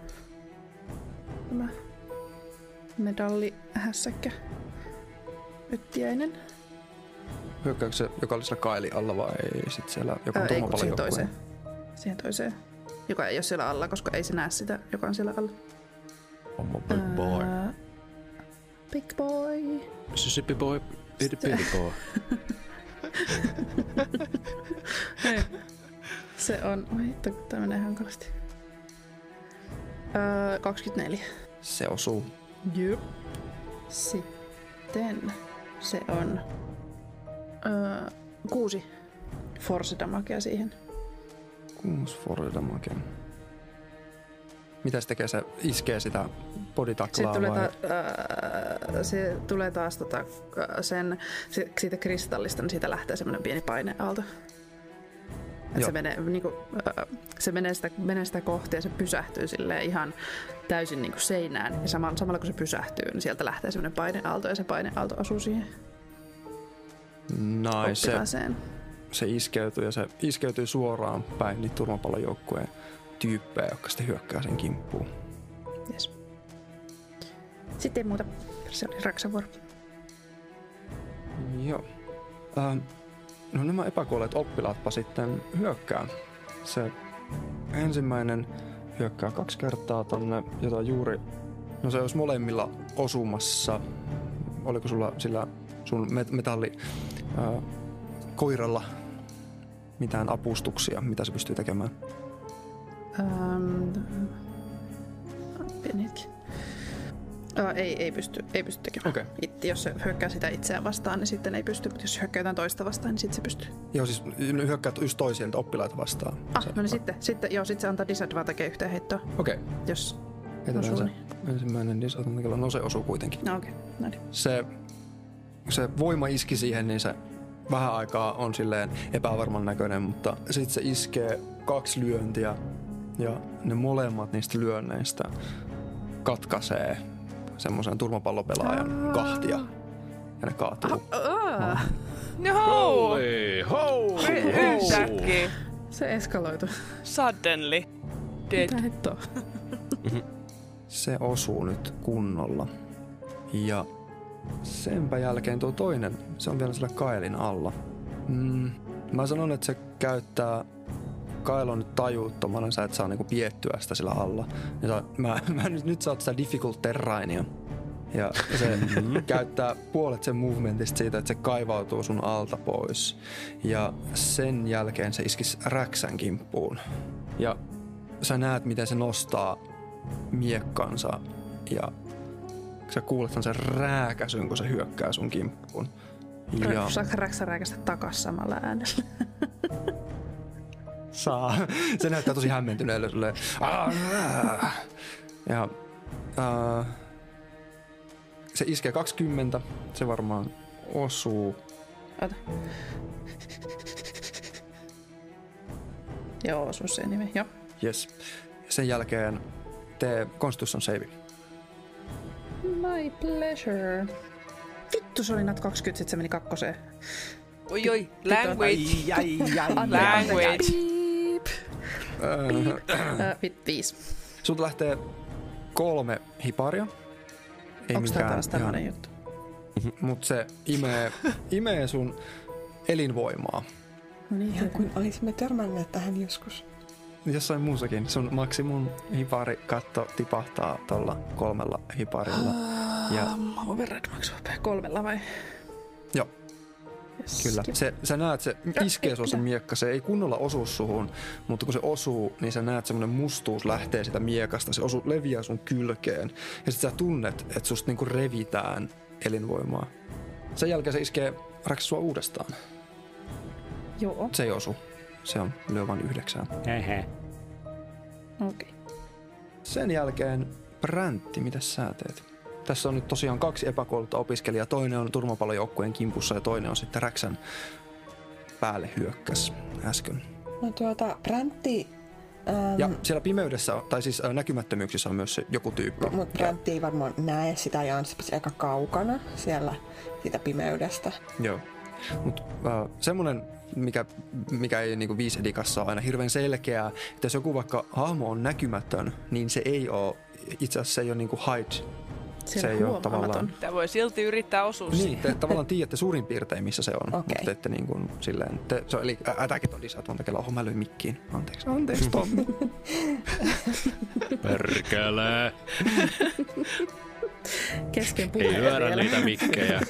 S2: Tämä medallihässäkkä. Yttiäinen.
S1: Hyökkääkö se, joka oli siellä Kaili alla vai sitten siellä joku
S2: Öö, ei kun siihen
S1: tuomapallon
S2: toiseen. Siihen toiseen. Joka ei ole siellä alla, koska ei se näe sitä, joka on siellä alla.
S6: I'm a big boy.
S2: Öö, big boy.
S4: Mississippi boy, itty bitty boy.
S2: Hei. Se on... Oi hitto, kun tää menee hankalasti. Öö, kaksikymmentäneljä.
S1: Se osuu.
S2: Jep. Sitten se on... Öö, kuusi force damagea siihen.
S1: Kuusi forida makea. Mitä se tekee? Se iskee sitä bodytaklaa
S2: Sitten tulee,
S1: vai?
S2: ta- öö, se tulee taas tota, sen, se, siitä kristallista, niin siitä lähtee semmoinen pieni paineaalto. Et se, menee, niinku, öö, se menee, sitä, menee sitä kohti ja se pysähtyy silleen ihan täysin niinku seinään. Ja samalla, samalla kun se pysähtyy, niin sieltä lähtee semmoinen paineaalto ja se paineaalto osuu siihen
S1: Nai, se,
S2: oppilaaseen.
S1: se iskeytyy ja se iskeytyy suoraan päin niitä turmapallojoukkueen tyyppejä, jotka sitten hyökkää sen kimppuun.
S2: Yes. Sitten ei muuta. Se oli Raksan vuoro.
S1: Joo. Ähm, no nämä epäkuolleet oppilaatpa sitten hyökkää. Se ensimmäinen hyökkää kaksi kertaa tonne, jota juuri... No se olisi molemmilla osumassa. Oliko sulla sillä sun met- metalli... Äh, koiralla mitään apustuksia, mitä se pystyy tekemään?
S2: Ähm, pieni hetki. Äh, ei, ei, pysty, ei pysty tekemään.
S1: Okei.
S2: It, jos se hyökkää sitä itseään vastaan, niin sitten ei pysty. Mutta jos se hyökkää jotain toista vastaan, niin sitten se pystyy.
S1: Joo, siis ne hyökkäät just toisia oppilaita vastaan.
S2: Ah,
S1: Se-
S2: no niin sitten, sitten, joo, sitten se antaa disadvantage yhteen heittoon,
S1: Okei, okay.
S2: jos
S1: heitetään
S2: osuu.
S1: se
S2: Niin.
S1: ensimmäinen disadvantage. No se osuu kuitenkin.
S2: No okei, okay. No niin.
S1: Se, se voima iski siihen, niin se vähän aikaa on silleen epävarman näköinen, mutta sitten se iskee kaksi lyöntiä ja ne molemmat niistä lyönneistä katkaisee semmoisen turmapallopelaajan kahtia ja ne kaatuu.
S2: Ah,
S3: No!
S4: Holy, holy,
S3: Y- Yhtäkkiä.
S2: se eskaloitu.
S3: Suddenly. Dead.
S2: Mitä hittoa?
S1: Se osuu nyt kunnolla. Ja senpä jälkeen tuo toinen, se on vielä sillä Kaelin alla. Mm, mä sanon, että se käyttää Kailo on nyt tajuuttomana, sä et saa niinku piettyä sitä sillä alla. Ja sä, mä, mä nyt, nyt saat sitä difficult terrainia. Ja se käyttää puolet sen movementista siitä, että se kaivautuu sun alta pois. Ja sen jälkeen se iskisi Räksän kimppuun. Ja sä näet, miten se nostaa miekkansa. Ja sä kuulet sen rääkäsyn, kun se hyökkää sun kimppuun. Ja
S2: saako Räksä rääkästä takas samalla äänellä?
S1: Saa. Se näyttää tosi hämmentyneelle. Silleen, ja uh, se iskee kaksikymmentä. Se varmaan osuu.
S2: Ota. Joo, osuu se nimi. Joo.
S1: Yes. Sen jälkeen tee Constitution save.
S2: My pleasure. Vittu, se oli nat kaksikymmentä, sit se meni kakkoseen.
S3: Oi oi, language.
S1: Ai, ai, ai,
S3: Language.
S2: Piip.
S1: Uh,
S2: uh, viisi.
S1: Sulta lähtee kolme hiparia. Ei
S2: Onks tää
S1: mikään
S2: taas tämmönen juttu?
S1: Mut se imee, imee sun elinvoimaa.
S2: No niin,
S5: Ihan kuin olisimme törmänneet tähän joskus.
S1: Jossain muussakin. Sun maksimum hipari katto tipahtaa tuolla kolmella hiparilla. Ja
S2: override maksua kolmella vai?
S1: joo,
S2: Yes.
S1: kyllä. Se, sä näet, se iskee sua se miekka. Se ei kunnolla osu suhun, mutta kun se osuu, niin sä näet semmonen mustuus lähtee sitä miekasta. Se osuu, leviää sun kylkeen. Ja sit sä tunnet, että susta niinku revitään elinvoimaa. Sen jälkeen se iskee Räks sua uudestaan.
S2: Joo.
S1: Se ei osu. Se on lyö vain yhdeksään.
S4: Hehe.
S2: Okei. Okay.
S1: Sen jälkeen Präntti, mitä sä teet? Tässä on nyt tosiaan kaksi epäkuollutta opiskelijaa. Toinen on turmapallojoukkueen kimpussa ja toinen on sitten Räksän päälle hyökkäs äsken.
S5: No tuota, Präntti... Ähm,
S1: Ja siellä pimeydessä, tai siis äh, näkymättömyyksissä on myös se joku tyyppi.
S5: Mutta Präntti ei varmaan näe sitä ja on aika kaukana siellä siitä pimeydestä.
S1: Joo. Mutta äh, semmoinen, mikä, mikä ei niinku viisi edikassa ole aina hirveän selkeää, että jos joku vaikka hahmo on näkymätön, niin se ei ole, itse asiassa se ei ole niinku hide.
S2: Se,
S1: se ei ole tavallaan...
S3: Tämä voi silti yrittää osua
S1: Niin,
S3: siihen.
S1: te tavallaan tiedätte suurin piirtein, missä se on.
S5: Okei.
S1: Mutta te ette niin kuin silleen... Te, se on, eli ätäkin on disadvantageilla. Oho, mä löin mikkiin. Anteeksi, anteeksi Tommi.
S4: Perkele.
S2: Kesken
S4: Ei
S2: puheen
S4: lyödä
S2: vielä.
S4: niitä mikkejä.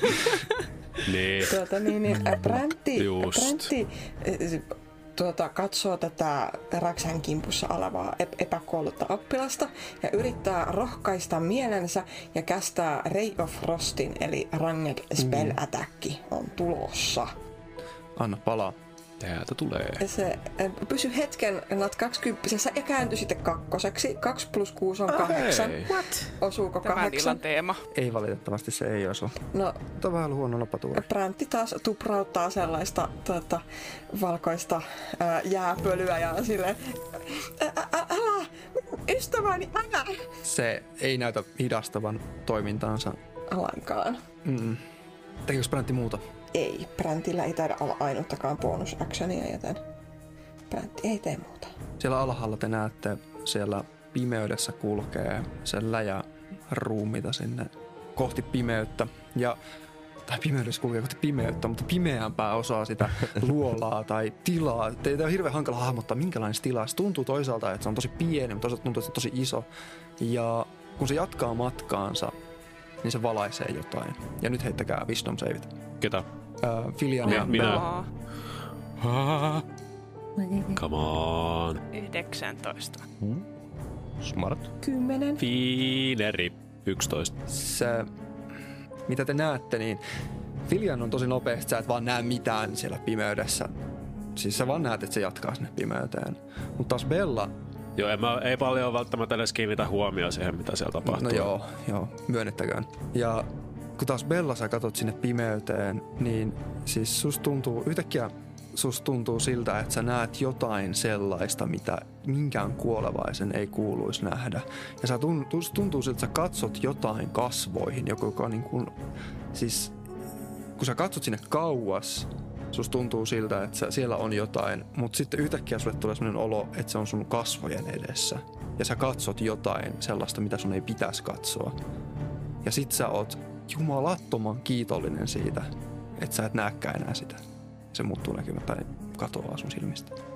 S4: Niin.
S5: Tuota, niin, niin, ä, Präntti,
S4: Just.
S5: Präntti ä, tuota, katsoo tätä Räksän kimpussa olevaa ep- epäkuollutta oppilasta ja yrittää rohkaista mielensä ja kästää Ray of Frostin, eli Ranged Spell Attack on tulossa.
S1: Anna palaa.
S4: Täältä tulee.
S5: Se ä, pysy hetken nat kaksikymppisessä ja kääntyi sitten kakkoseksi. kaksi plus kuusi on kahdeksan.
S4: Hei.
S2: What?
S5: Osuuko
S3: Tämän illan
S5: kahdeksan?
S3: teema.
S1: Ei valitettavasti, se ei osu.
S5: No,
S1: Tämä on vähän huono napatuuri.
S5: Präntti taas tuprauttaa sellaista tuota, valkoista ää, jääpölyä ja on silleen, ä, ä, ä, älä, ystäväni, älä.
S1: Se ei näytä hidastavan toimintaansa.
S5: Lainkaan.
S1: Mm. Tekeekö Präntti muuta?
S5: Ei, Präntillä ei taida olla ainuttakaan bonus-actionia, joten Präntti ei tee muuta.
S1: Siellä alhaalla te näette, siellä pimeydessä kulkee se läjä ruumita sinne kohti pimeyttä. Ja, tai pimeydessä kulkee kohti pimeyttä, mutta pimeämpää osaa sitä luolaa tai tilaa. Teitä on hirveän hankala hahmottaa, minkälainen se tila. Se tuntuu toisaalta, että se on tosi pieni, mutta toisaalta tuntuu, että se on tosi iso. Ja kun se jatkaa matkaansa, niin se valaisee jotain. Ja nyt heittäkää wisdom saveit.
S4: Ketä?
S1: Äh, Filian ja
S4: Minä.
S3: Aa,
S4: Ah, come on.
S3: yhdeksäntoista.
S6: Smart.
S5: Kymmenen.
S4: Fiineri. yksitoista.
S1: se, mitä te näette, niin Filian on tosi nopeasti, sä et vaan näe mitään siellä pimeydessä. Siis sä vaan näet, että se jatkaa sinne pimeyteen. Mutta taas Bella,
S4: Joo, en mä, ei paljon välttämättä edes kiinnitä huomioon siihen, mitä siellä tapahtuu.
S1: no joo, joo, myönnettäköön. Ja kun taas Bella sä katot sinne pimeyteen, niin siis sus tuntuu, yhtäkkiä sus tuntuu siltä, että sä näet jotain sellaista, mitä minkään kuolevaisen ei kuuluisi nähdä. Ja sä tuntuu, tuntuu siltä, että sä katsot jotain kasvoihin, joka on niin kuin, siis kun sä katsot sinne kauas, sus tuntuu siltä, että sä, siellä on jotain, mutta sitten yhtäkkiä sulle tulee sellainen olo, että se on sun kasvojen edessä. Ja sä katsot jotain sellaista, mitä sun ei pitäisi katsoa. Ja sit sä oot jumalattoman kiitollinen siitä, että sä et näekään enää sitä. Se muuttuu näkymään tai katoaa sun silmistä.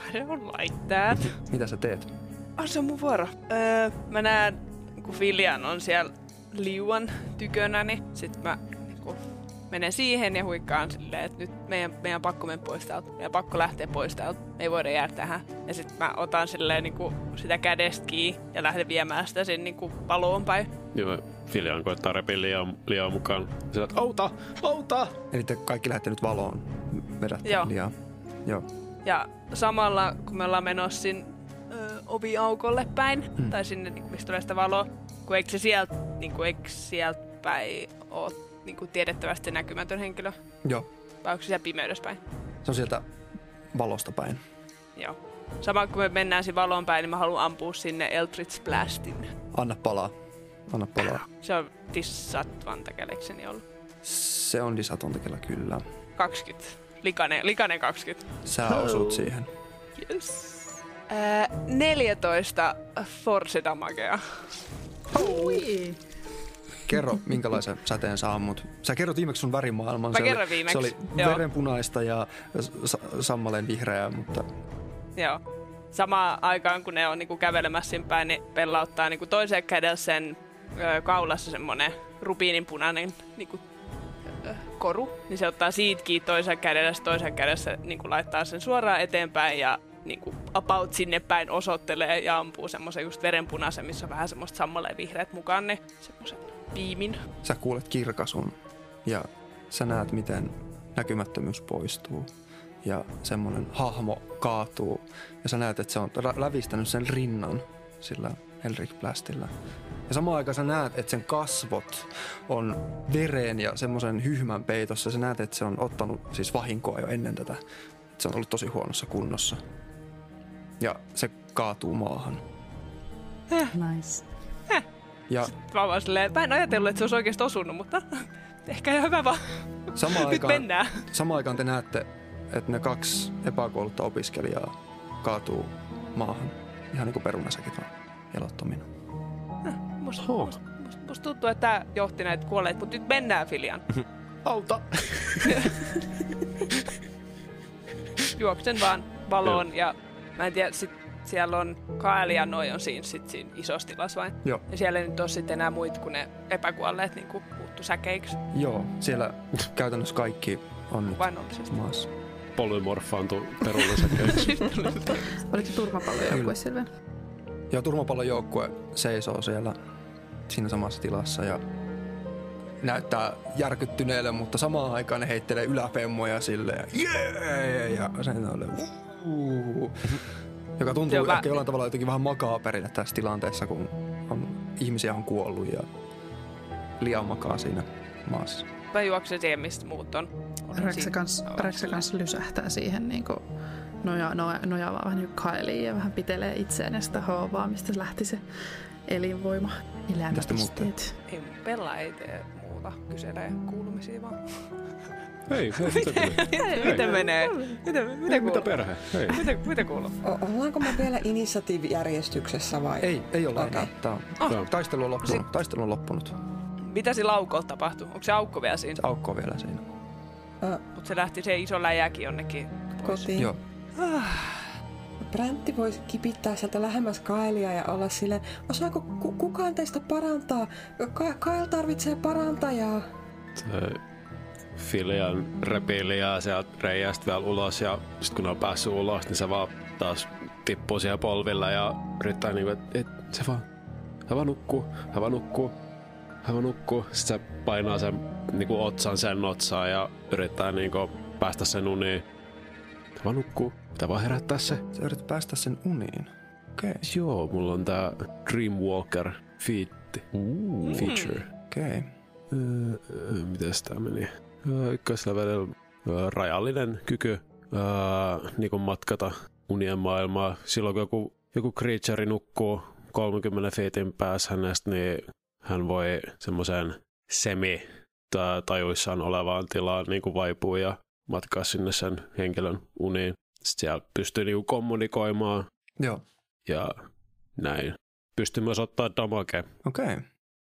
S3: se on like that.
S1: Mitä sä teet?
S3: Oh, se on mun vuoro. Öö, mä näen, kun Filian on siellä liuan tykönä, niin sit mä niin kun, menen siihen ja huikkaan silleen, että nyt meidän, meidän pakko mennä pois täältä. Meidän pakko lähteä pois täältä. Me ei voida jäädä tähän. Ja sit mä otan silleen niin kun, sitä kädestä kiinni ja lähden viemään sitä sinne niin kun paloon päin.
S4: Joo, Filian koittaa repiä liian, liian mukaan. Sillä, että auta, auta!
S1: Eli te kaikki lähtee nyt valoon vedätte
S3: Joo.
S1: liaa. Joo.
S3: Ja samalla, kun me ollaan menossa sinne ö, oviaukolle päin,
S1: Mm.
S3: tai sinne, niin mistä tulee sitä valoa, kun eikö se sieltä, niin kuin, eikö sieltä päin ole niin kuin tiedettävästi näkymätön henkilö?
S1: Joo.
S3: Vai onko se siellä pimeydessä päin?
S1: Se on sieltä valosta päin.
S3: Joo. Sama kun me mennään sinne valoon päin, niin mä haluan ampua sinne Eldritch Blastin.
S1: Anna palaa. Anna palaa.
S3: Se on disadvantagekseni ollut.
S1: Se on disatontekellä kyllä.
S3: kaksikymmentä. Likainen, likainen kaksikymmentä.
S1: Sä osut siihen.
S3: Yes. Ää, neljätoista force damagea.
S2: Ui.
S1: Kerro, minkälaisen säteen sä ammut. Sä kerrot viimeksi sun värimaailman.
S3: Mä
S1: se
S3: kerron
S1: oli,
S3: viimeksi,
S1: Se oli
S3: joo.
S1: verenpunaista ja sa- sammaleen vihreää, mutta
S3: Joo. Samaan aikaan, kun ne on niinku kävelemässä sinne päin, niin Pella ottaa niinku toiseen kädellä sen ö, kaulassa semmonen rubiininpunainen niinku, ö, koru. Niin se ottaa siitä kiinni toisella kädellä, toisella kädessä niinku laittaa sen suoraan eteenpäin ja niinku about sinne päin osoittelee ja ampuu semmoisen just verenpunaisen, missä on vähän semmoista sammaleen vihreät mukaan, niin semmoisen piimin.
S1: sä kuulet kirkasun ja sä näet, miten näkymättömyys poistuu ja semmonen hahmo kaatuu ja sä näet, että se on ra- lävistänyt sen rinnan sillä Eldritch Blastilla. Ja samaan aikaan sä näet, että sen kasvot on veren ja semmoisen hyhmän peitossa. Sä näet, että se on ottanut siis vahinkoa jo ennen tätä. Että se on ollut tosi huonossa kunnossa. Ja se kaatuu maahan.
S2: Nice.
S1: Ja
S3: Mä vaan silleen, mä en ajatellut, että se olisi oikeasti osunut, mutta ehkä ihan hyvä vaan.
S1: samaan
S3: Nyt
S1: aikaan,
S3: mennään.
S1: samaan aikaan te näette, että ne kaksi epäkoulutta opiskelijaa kaatuu maahan. Ihan niin kuin perunasäkit vaan elottomina.
S3: Musta,
S4: Huh.
S3: musta, musta, musta tuntuu, että tää johti näitä kuolleita, mutta nyt mennään, Filian.
S1: Auta!
S3: Juoksen vaan valoon ja mä en tiedä, sit siellä on Kaeli ja noi on siinä, sit siinä isossa tilassa vain.
S1: Joo.
S3: Ja siellä ei nyt ole sitten enää muita kuin ne epäkuolleet niin kuin muuttu säkeiksi
S1: Joo, siellä käytännössä kaikki on nyt
S3: vainollisesti.
S1: maassa.
S4: Polymorfaantui perunansäkeiksi.
S2: Oliko se turmapallojoukkue
S1: Kyllä.
S2: Silven?
S1: Ja turmapallon joukkue seisoo siellä siinä samassa tilassa ja näyttää järkyttyneelle, mutta samaan aikaan ne heittelee yläpemmoja silleen ja jee! Ja sen on uh, joka tuntuu
S3: Joo, mä-
S1: ehkä jollain tavalla jotenkin vähän makaaperille tässä tilanteessa, kun on, ihmisiä on kuollut ja liian makaa siinä maassa.
S3: Mä juoksen siihen, mistä muut on. Olen
S2: Raksa
S3: siinä.
S2: kans,
S3: Olen
S2: Raksa
S3: sillä-
S2: kans lysähtää siihen niinku noja, noja, nojaavaa vähän niin Kaeliin ja vähän pitelee itseään ja sitä hoovaa, mistä lähti se elinvoima.
S1: Mitäs te muut
S2: Elämäpisteet.
S3: Ei, Pella ei tee muuta. Kyselee kuulumisia vaan.
S4: Hei, hei, mitä kuuluu?
S3: Miten menee? Miten, miten
S4: Hei, mitä
S3: kuuluu?
S4: perhe? Hei.
S3: Miten, miten kuuluu?
S5: O- ollaanko me vielä initiatiivijärjestyksessä vai?
S1: Ei, ei ole
S5: Okei.
S1: enää. Tää on,
S3: Oh.
S1: taistelu on loppunut. Taistelu on loppunut.
S3: Mitä sillä aukolla tapahtuu? Onko se aukko vielä siinä?
S1: Se aukko on vielä siinä.
S5: Ö,
S3: Mutta se lähti se iso läjäkin jonnekin pois.
S5: kotiin.
S1: Joo.
S5: Bräntti voisi kipittää sieltä lähemmäs Kaelia ja olla silleen, osaako ku- kukaan teistä parantaa? Ka- Kael tarvitsee parantajaa.
S4: Se Filian repii liää sieltä reiästä vielä ulos ja sit kun ne on päässyt ulos, niin se vaan taas tippuu siellä polvilla ja yrittää niinku, että et, se vaan, hän vaan nukkuu, hän vaan nukkuu, hän vaan nukkuu. Sitten se painaa sen niinku otsan sen otsaan ja yrittää niinku päästä sen uniin. Hän vaan nukkuu, pitää vaan herättää se.
S1: Sä yrität päästä sen uniin. Okei. Okay.
S4: Joo, mulla on tää Dreamwalker featti, feature.
S1: Okei. Okay.
S4: Öö, öö, mites tää meni? Öö, ykköslevelillä öö, rajallinen kyky öö, niinku matkata unien maailmaa. Silloin kun joku, joku creature nukkuu kolmenkymmenen feetin päässä hänestä, niin hän voi semmoiseen semi-tajuissaan olevaan tilaan niinku vaipua ja matkaa sinne sen henkilön uniin. Sitten siellä pystyy niinku kommunikoimaan
S1: Joo.
S4: ja näin. Pystyy myös ottaa damage.
S1: Okei. Okay.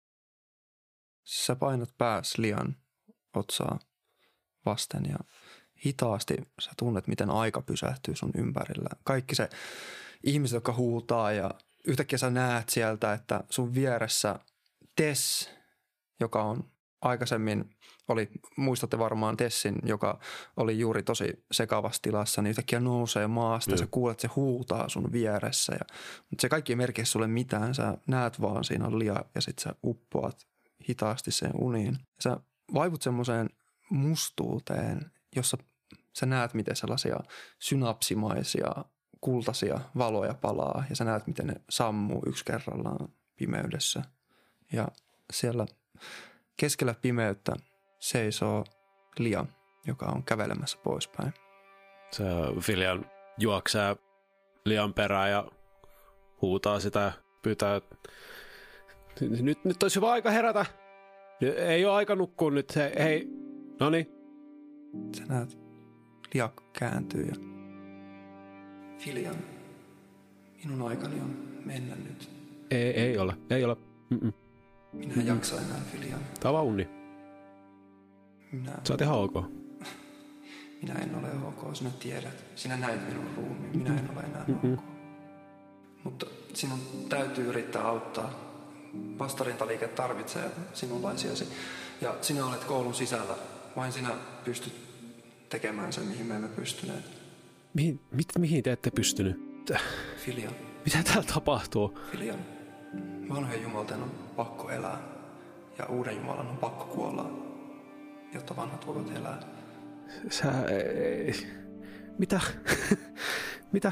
S1: Sä painat pääs lian otsaa vasten ja hitaasti sä tunnet, miten aika pysähtyy sun ympärillä. Kaikki se ihmiset, jotka huutaa ja yhtäkkiä sä näet sieltä, että sun vieressä Tess, joka on aikaisemmin, oli, muistatte varmaan Tessin, joka oli juuri tosi sekavassa tilassa, niin yhtäkkiä nousee maasta ja sä kuulet, että se huutaa sun vieressä. Ja, mutta se kaikki ei merkitse sulle mitään, sä näet vaan siinä on lia ja sit sä uppoat hitaasti sen uniin. Sä vaivut semmoiseen mustuuteen, jossa sä näet, miten sellaisia synapsimaisia kultaisia valoja palaa ja sä näet, miten ne sammuu yksi kerrallaan pimeydessä. Ja siellä keskellä pimeyttä seisoo Lia, joka on kävelemässä poispäin.
S4: Se Filian juoksee Lian perään ja huutaa sitä ja pyytää, nyt, nyt olisi hyvä aika herätä. Ei ole aika nukkua nyt. Hei, hei. Noniin.
S1: Sä näet, Lia kääntyy ja Filian, minun aikani on mennä nyt.
S4: Ei, ei ole, ei ole. Mm-mm.
S1: Minä en jaksa enää, Filian.
S4: Tää on vaan uni.
S1: Minä...
S4: Sä oot ihan ok.
S1: Minä en ole ok, sinä tiedät. Sinä näit minun ruumiin. Minä en ole enää
S4: Mm-mm.
S1: ok. Mutta sinun täytyy yrittää auttaa. Vastarintaliike tarvitsee sinunlaisiasi. Ja sinä olet koulun sisällä. Vain sinä pystyt tekemään sen, mihin me emme pystyneet.
S4: Mihin, mit, mihin te ette pystynyt?
S1: Filian.
S4: Mitä täällä tapahtuu?
S1: Filian. Vanhojen jumalten on pakko elää. Ja uuden Jumalan on pakko kuolla, jotta vanhat voivat elää.
S4: Sä... Ei. Mitä? Mitä?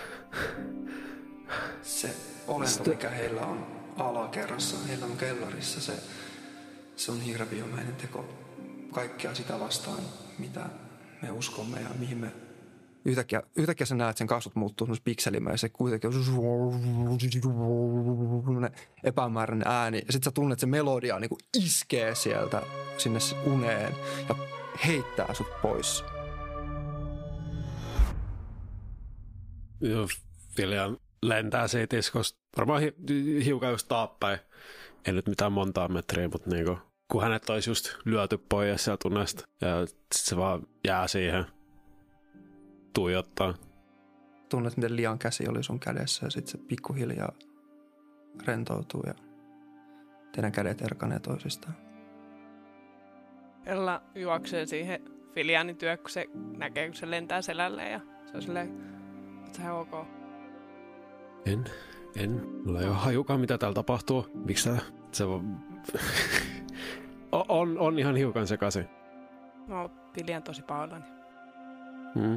S1: Se olento, mikä heillä on alakerrassa, heillä on kellarissa, se, se on hirviömäinen teko kaikkea sitä vastaan, mitä me uskomme ja mihin me... Yhtäkkiä, yhtäkkiä sä näet sen kasvot muuttuu semmoisen pikselimään ja se kuitenkin on epämääräinen ääni. Ja sit sä tunnet, että se melodia niin kuin iskee sieltä sinne uneen ja heittää sut pois.
S4: Joo, Filian lentää siitä iskosta. Varmaan hi- hiukan just taappäin. Ei nyt mitään montaa metriä, mutta niinku, kun hänet olisi just lyöty pois sieltä unesta. Ja sit se vaan jää siihen. Tuijottaa.
S1: Tunnet, miten Lian käsi oli sun kädessä ja sit se pikkuhiljaa rentoutuu ja teidän kädet erkanee toisistaan.
S3: Ella juoksee siihen Filianin työ, kun se näkee, kun se lentää selälleen ja se on silleen, että se on ok.
S4: En, en. Mulla ei ole hajukaan, mitä täällä tapahtuu. Miksi tää? Se on... on, on ihan hiukan sekaisin.
S3: Mä oon Filian tosi pahoillani.
S4: Hmm.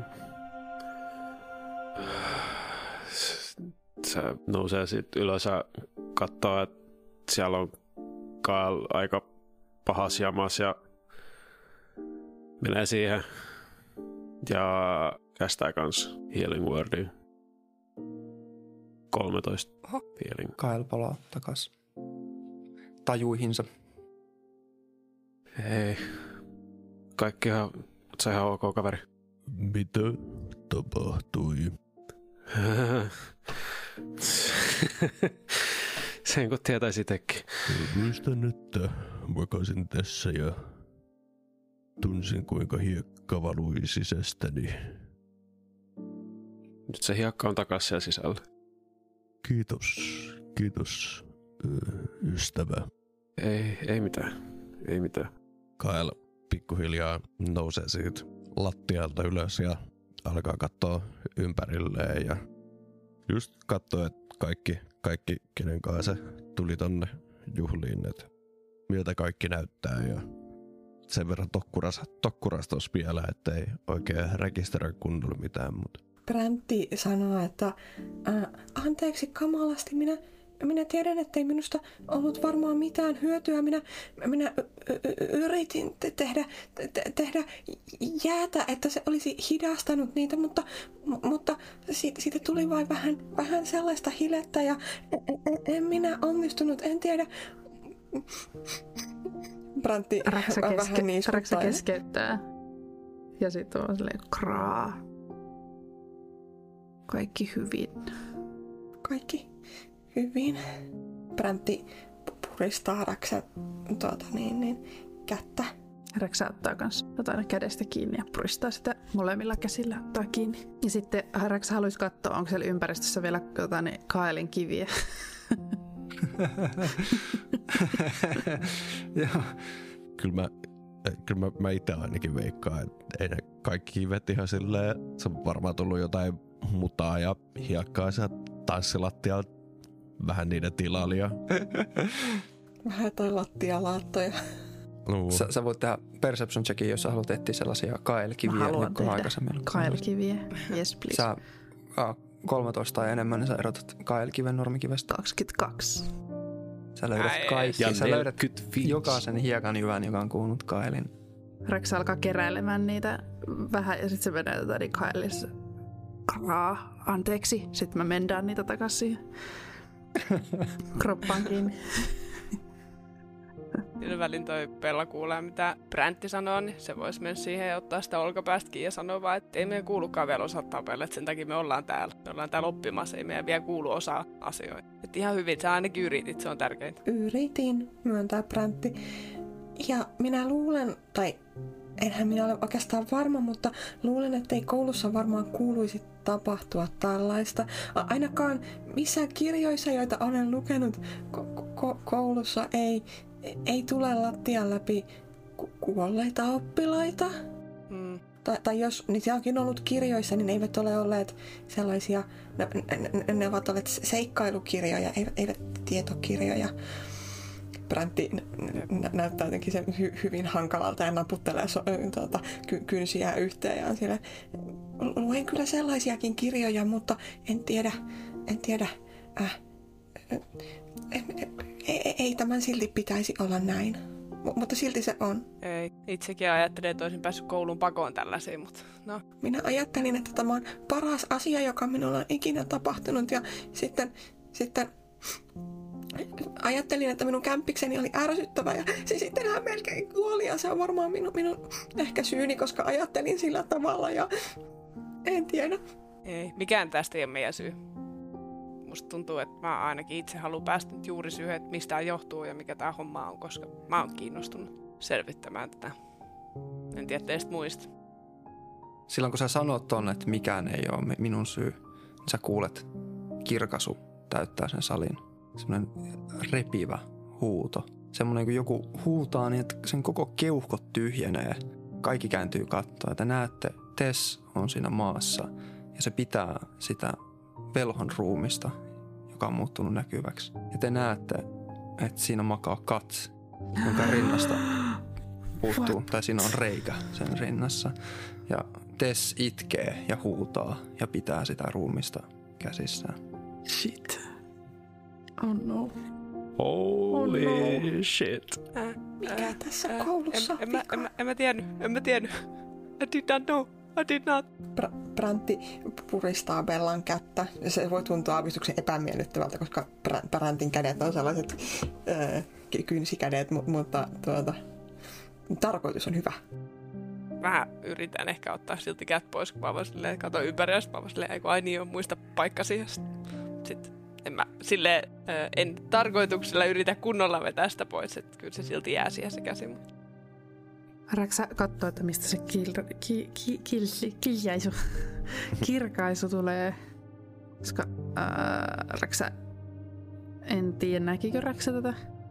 S4: Se nousee sitten ylös ja katsoo, että siellä on Kael aika pahas jamas ja menee siihen ja kästää kans healing wordia. kolmetoista
S3: Oho.
S4: healing.
S1: Kael palaa takas tajuihinsa.
S4: Ei. Kaikki ihan, se ihan ok kaveri.
S6: Mitä tapahtui?
S4: Sen kun tietäisi itsekin.
S6: Muistan, että makasin tässä ja tunsin kuinka hiekka valui sisästäni.
S4: Nyt se hiekka on takas siellä sisällä.
S6: Kiitos, kiitos ystävä.
S4: Ei, ei mitään. Ei mitään.
S6: Kael pikkuhiljaa nousee siitä lattialta ylös ja alkaa katsoa ympärilleen ja just katsoo, että kaikki, kaikki kenen kanssa se tuli tonne juhliin, että miltä kaikki näyttää ja sen verran tokkuras, tokkuras tossa vielä, ettei oikein rekisteröi kunnolla mitään, mutta
S5: Bräntti sanoo, että ää, anteeksi kamalasti, minä, minä tiedän, ettei minusta ollut varmaan mitään hyötyä. Minä, minä y- y- yritin te- tehdä, te- tehdä jäätä, että se olisi hidastanut niitä, mutta, m- mutta siitä, siitä tuli vain vähän, vähän sellaista hilettä ja en minä onnistunut, en tiedä. Bräntti
S2: Raksa,
S5: vähän
S2: keske-
S5: niiskuttaa.
S2: Raksa keskeyttää. Ja sitten on silleen kraa. Kaikki hyvin.
S5: Kaikki hyvin. Bräntti puristaa Raksa tuota, niin, niin, kättä.
S2: Reksa ottaa kans jotain kädestä kiinni ja puristaa sitä molemmilla käsillä ottaa kiinni. Ja sitten Reksa haluaisi katsoa, onko siellä ympäristössä vielä jotain Kaelin kiviä.
S1: Joo.
S6: Kyllä mä, kyllä mä, mä itse ainakin veikkaan, että ei ne kaikki kivet ihan silleen, se on varmaan tullut jotain mutaa ja hiekkaa sieltä tanssilattialta, vähän niiden tilalia.
S5: Vähän jotain lattialaattoja.
S6: No.
S1: Sä, sä voit tehdä perception checkin, jos sä haluat etsiä sellaisia kaelkiviä.
S2: Mä haluan
S1: niin
S2: tehdä kaelkiviä. Yes, please.
S1: Sä a, kolmetoista tai enemmän, niin sä erotat kaelkiven normikivestä.
S2: kaksikymmentäkaksi.
S1: Sä löydät
S3: Ai,
S1: kaikki.
S4: ja
S1: Sä löydät
S4: neljäkymmentäviisi.
S1: jokaisen hiekan jyvän, joka on kuulunut kaelin.
S2: Reksa alkaa keräilemään niitä vähän ja sitten se menee tätä niin kaelissa. Kraa, anteeksi. Sitten mä mendaan niitä takaisin kroppaan kiinni.
S3: Sillä välin toi Pella kuulee, mitä Bräntti sanoo, niin se voisi mennä siihen ja ottaa sitä olkapäästä kiinni ja sanoa vaan, että ei meidän kuulukaan vielä osaa tapella, että sen takia me ollaan täällä. Me ollaan täällä oppimassa, ei meidän vielä kuulu osaa asioita. Että ihan hyvin, sä ainakin yritit, se on tärkeintä.
S5: Yritin, myöntää Bräntti. Ja minä luulen, tai enhän minä ole oikeastaan varma, mutta luulen, että ei koulussa varmaan kuuluisi tapahtua tällaista. Ainakaan missään kirjoissa, joita olen lukenut ko- ko- koulussa, ei, ei tule lattian läpi ku- kuolleita oppilaita.
S3: Mm.
S5: Tai, tai jos niitä onkin ollut kirjoissa, niin ne eivät ole olleet sellaisia, ne, ne, ne ovat olleet seikkailukirjoja, eivät, eivät tietokirjoja. Bräntti nä- näyttää jotenkin sen hy- hyvin hankalalta ja naputtelee so- tuota, ky- kynsiä yhteen ja on siellä. Luen kyllä sellaisiakin kirjoja, mutta en tiedä, en tiedä, äh, en, ei, ei tämän silti pitäisi olla näin, M- mutta silti se on.
S3: Ei, itsekin ajattelin, että olisin päässyt kouluun pakoon tällaisiin, mutta no.
S5: Minä ajattelin, että tämä on paras asia, joka minulla on ikinä tapahtunut ja sitten, sitten ajattelin, että minun kämppikseni oli ärsyttävä ja se sitten hän melkein kuoli ja se on varmaan minun, minun ehkä syyni, koska ajattelin sillä tavalla ja en tiedä.
S3: Ei, mikään tästä ei ole meidän syy. Musta tuntuu, että mä ainakin itse haluan päästä nyt juuri siihen, että mistä tämä johtuu ja mikä tämä homma on, koska mä oon kiinnostunut selvittämään tätä. En tiedä teistä muista.
S1: Silloin kun sä sanot ton, että mikään ei ole minun syy, niin sä kuulet kirkasu täyttää sen salin. Semmoinen repivä huuto. Semmoinen, kun joku huutaa niin, että sen koko keuhkot tyhjenee. Kaikki kääntyy kattoon. Ja te näette, Tess on siinä maassa ja se pitää sitä velhon ruumista, joka on muuttunut näkyväksi. Ja te näette, että siinä makaa Kat, jonka rinnasta puuttuu, tai siinä on reikä sen rinnassa. Ja Tess itkee ja huutaa ja pitää sitä ruumista käsissään.
S2: Shit. Oh no.
S4: Holy
S2: Oh no.
S4: shit.
S3: Äh,
S5: Mikä
S3: äh,
S5: tässä
S3: äh,
S5: koulussa
S3: en, en, mä,
S5: vika?
S3: en, mä, en mä tiennyt, en mä tiennyt. I did not know. I did not.
S5: Br- Bräntti puristaa Bellan kättä. Se voi tuntua aavistuksen epämiellyttävältä, koska Br- Bräntin kädet on sellaiset äh, kynsikädet, mu- mutta tuota, tarkoitus on hyvä.
S3: Mä yritän ehkä ottaa silti kät pois, kun mä vaan silleen katon ympäri, ja mä vaan silleen, ei kun ai niin on muista paikka siihen. Sitten en mä silleen, äh, en tarkoituksella yritä kunnolla vetää sitä pois, että kyllä se silti jää siihen se käsi. Mutta
S2: Reksa katsoo, että mistä se kil, ki, ki, kil, kiljaisu, kirkaisu tulee. Koska ää, Reksa, en tiedä näkikö Reksa tätä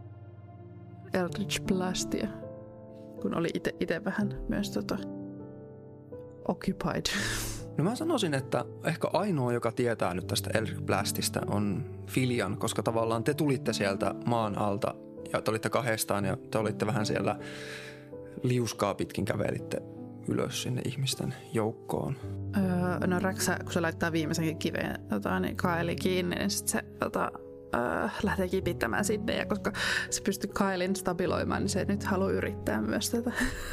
S2: Eldritch Blastia, kun oli ite, ite vähän myös tota, occupied.
S1: No mä sanoisin, että ehkä ainoa, joka tietää nyt tästä Eldritch Blastista on Filian, koska tavallaan te tulitte sieltä maan alta ja te olitte kahdestaan ja te olitte vähän siellä liuskaa pitkin kävelitte ylös sinne ihmisten joukkoon.
S2: Öö, no Reksa, kun se laittaa viimeisenkin kiveen tota, niin Kaeli kiinni, niin sit se tota, öö, lähtee kipittämään sinne. Ja koska se pystyy Kaelin stabiloimaan, niin se nyt haluaa yrittää myös tätä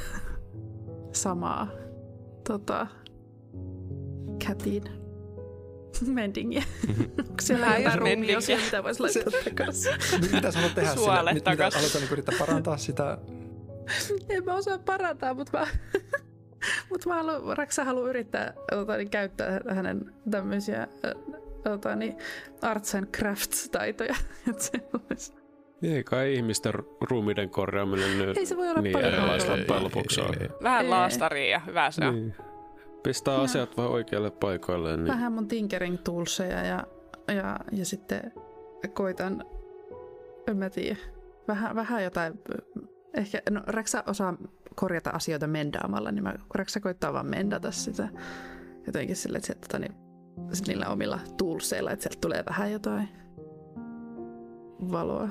S2: samaa tota, kätiin mendingiä. Onko siellä
S3: Vähän
S2: jotain
S3: jos
S2: ruumiosia,
S3: mendingiä.
S2: mitä voisi laittaa takaisin?
S1: Mitä sä haluat tehdä
S3: Suole
S1: sille? Mit, mitä
S3: takas.
S1: aloitan niin yrittää parantaa sitä?
S2: En mä osaa parantaa, mutta mä, mutta mä haluan, Reksa haluaa yrittää ota, niin käyttää hänen tämmöisiä ota, niin arts and crafts -taitoja. Että se olisi
S4: Ei kai ihmisten ruumiiden korjaaminen nyt
S2: Ei se voi olla
S4: niin
S2: paljon
S4: erilaista
S2: helpompaa.
S4: loppuksi on.
S3: Vähän
S2: Ei.
S3: laastaria ja hyvä se on.
S4: Niin. Pistää
S2: Joo.
S4: asiat vaan oikealle paikoilleen. Niin.
S2: Vähän mun tinkering toolseja ja, ja, ja sitten koitan, en mä tiedä, vähän, vähän jotain, ehkä, no Raksa osaa korjata asioita mendaamalla, niin mä, Raksa koittaa vaan mendata sitä jotenkin sille, että sieltä, niin, sit niillä omilla toolseilla, että sieltä tulee vähän jotain valoa.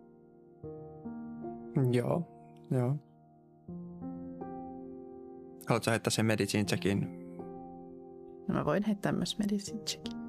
S1: Joo, joo. Haluatko heittää sen medicine checkin?
S2: No mä voin heittää myös medicine checkin.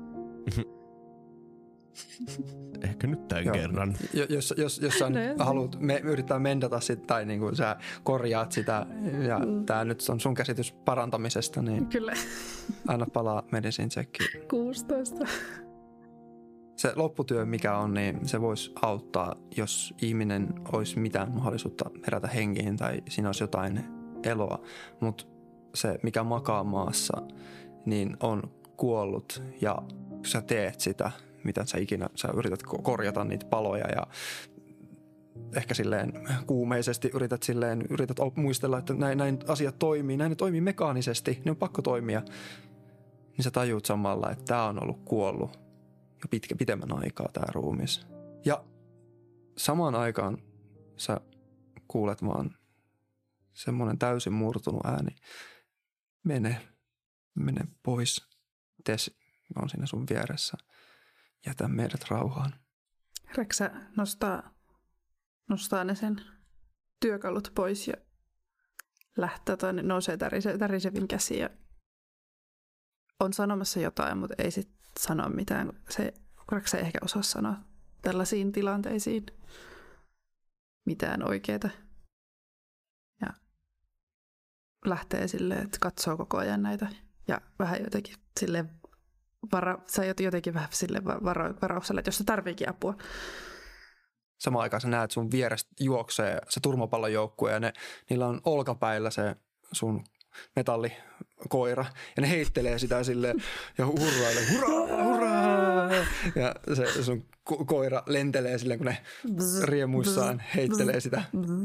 S6: Ehkä nyt tämän
S1: Joo.
S6: kerran.
S1: Jo- Jos, jos, jos sä
S2: No
S1: nyt
S2: joo.
S1: haluat me, yrittää mendata sitä tai niin kuin sä korjaat sitä ja
S2: Mm.
S1: tää nyt on sun käsitys parantamisesta, niin
S2: Kyllä,
S1: anna palaa medicine checkiin.
S2: kuusitoista.
S1: Se lopputyö, mikä on, niin se voisi auttaa, jos ihminen olisi mitään mahdollisuutta herätä henkiin tai siinä olisi jotain eloa. Mutta se, mikä makaa maassa, niin on kuollut ja kun sä teet sitä, mitä sä ikinä, sä yrität ko- korjata niitä paloja ja ehkä silleen kuumeisesti yrität silleen, yrität op- muistella, että näin, näin asiat toimii, näin ne toimii mekaanisesti, ne on pakko toimia. Niin sä tajuut samalla, että tää on ollut kuollut jo pitkä, pitemmän aikaa tää ruumis. Ja samaan aikaan sä kuulet vaan semmoinen täysin murtunut ääni. Mene, mene pois. Tess on siinä sun vieressä. Jätä meidät rauhaan.
S2: Raksa nostaa, nostaa ne sen työkalut pois ja lähtee, tai nousee tärise, tärisevin käsiin ja on sanomassa jotain, mutta ei sit sano mitään. Se, Raksa ei ehkä osaa sanoa tällaisiin tilanteisiin mitään oikeaa. Ja lähtee silleen, että katsoo koko ajan näitä ja vähän jotenkin silleen vara, sä jotenkin vähän silleen varo, varauksella, että jos se tarviikin apua.
S1: Samaan aikaan sä näet sun vierestä juoksee se turmapallojoukkue ja ne, niillä on olkapäillä se sun metallikoira ja ne heittelee sitä silleen ja hurrailee, hurraa, hurraa! Ja se sun ko- koira lentelee silleen, kun ne riemuissaan heittelee sitä.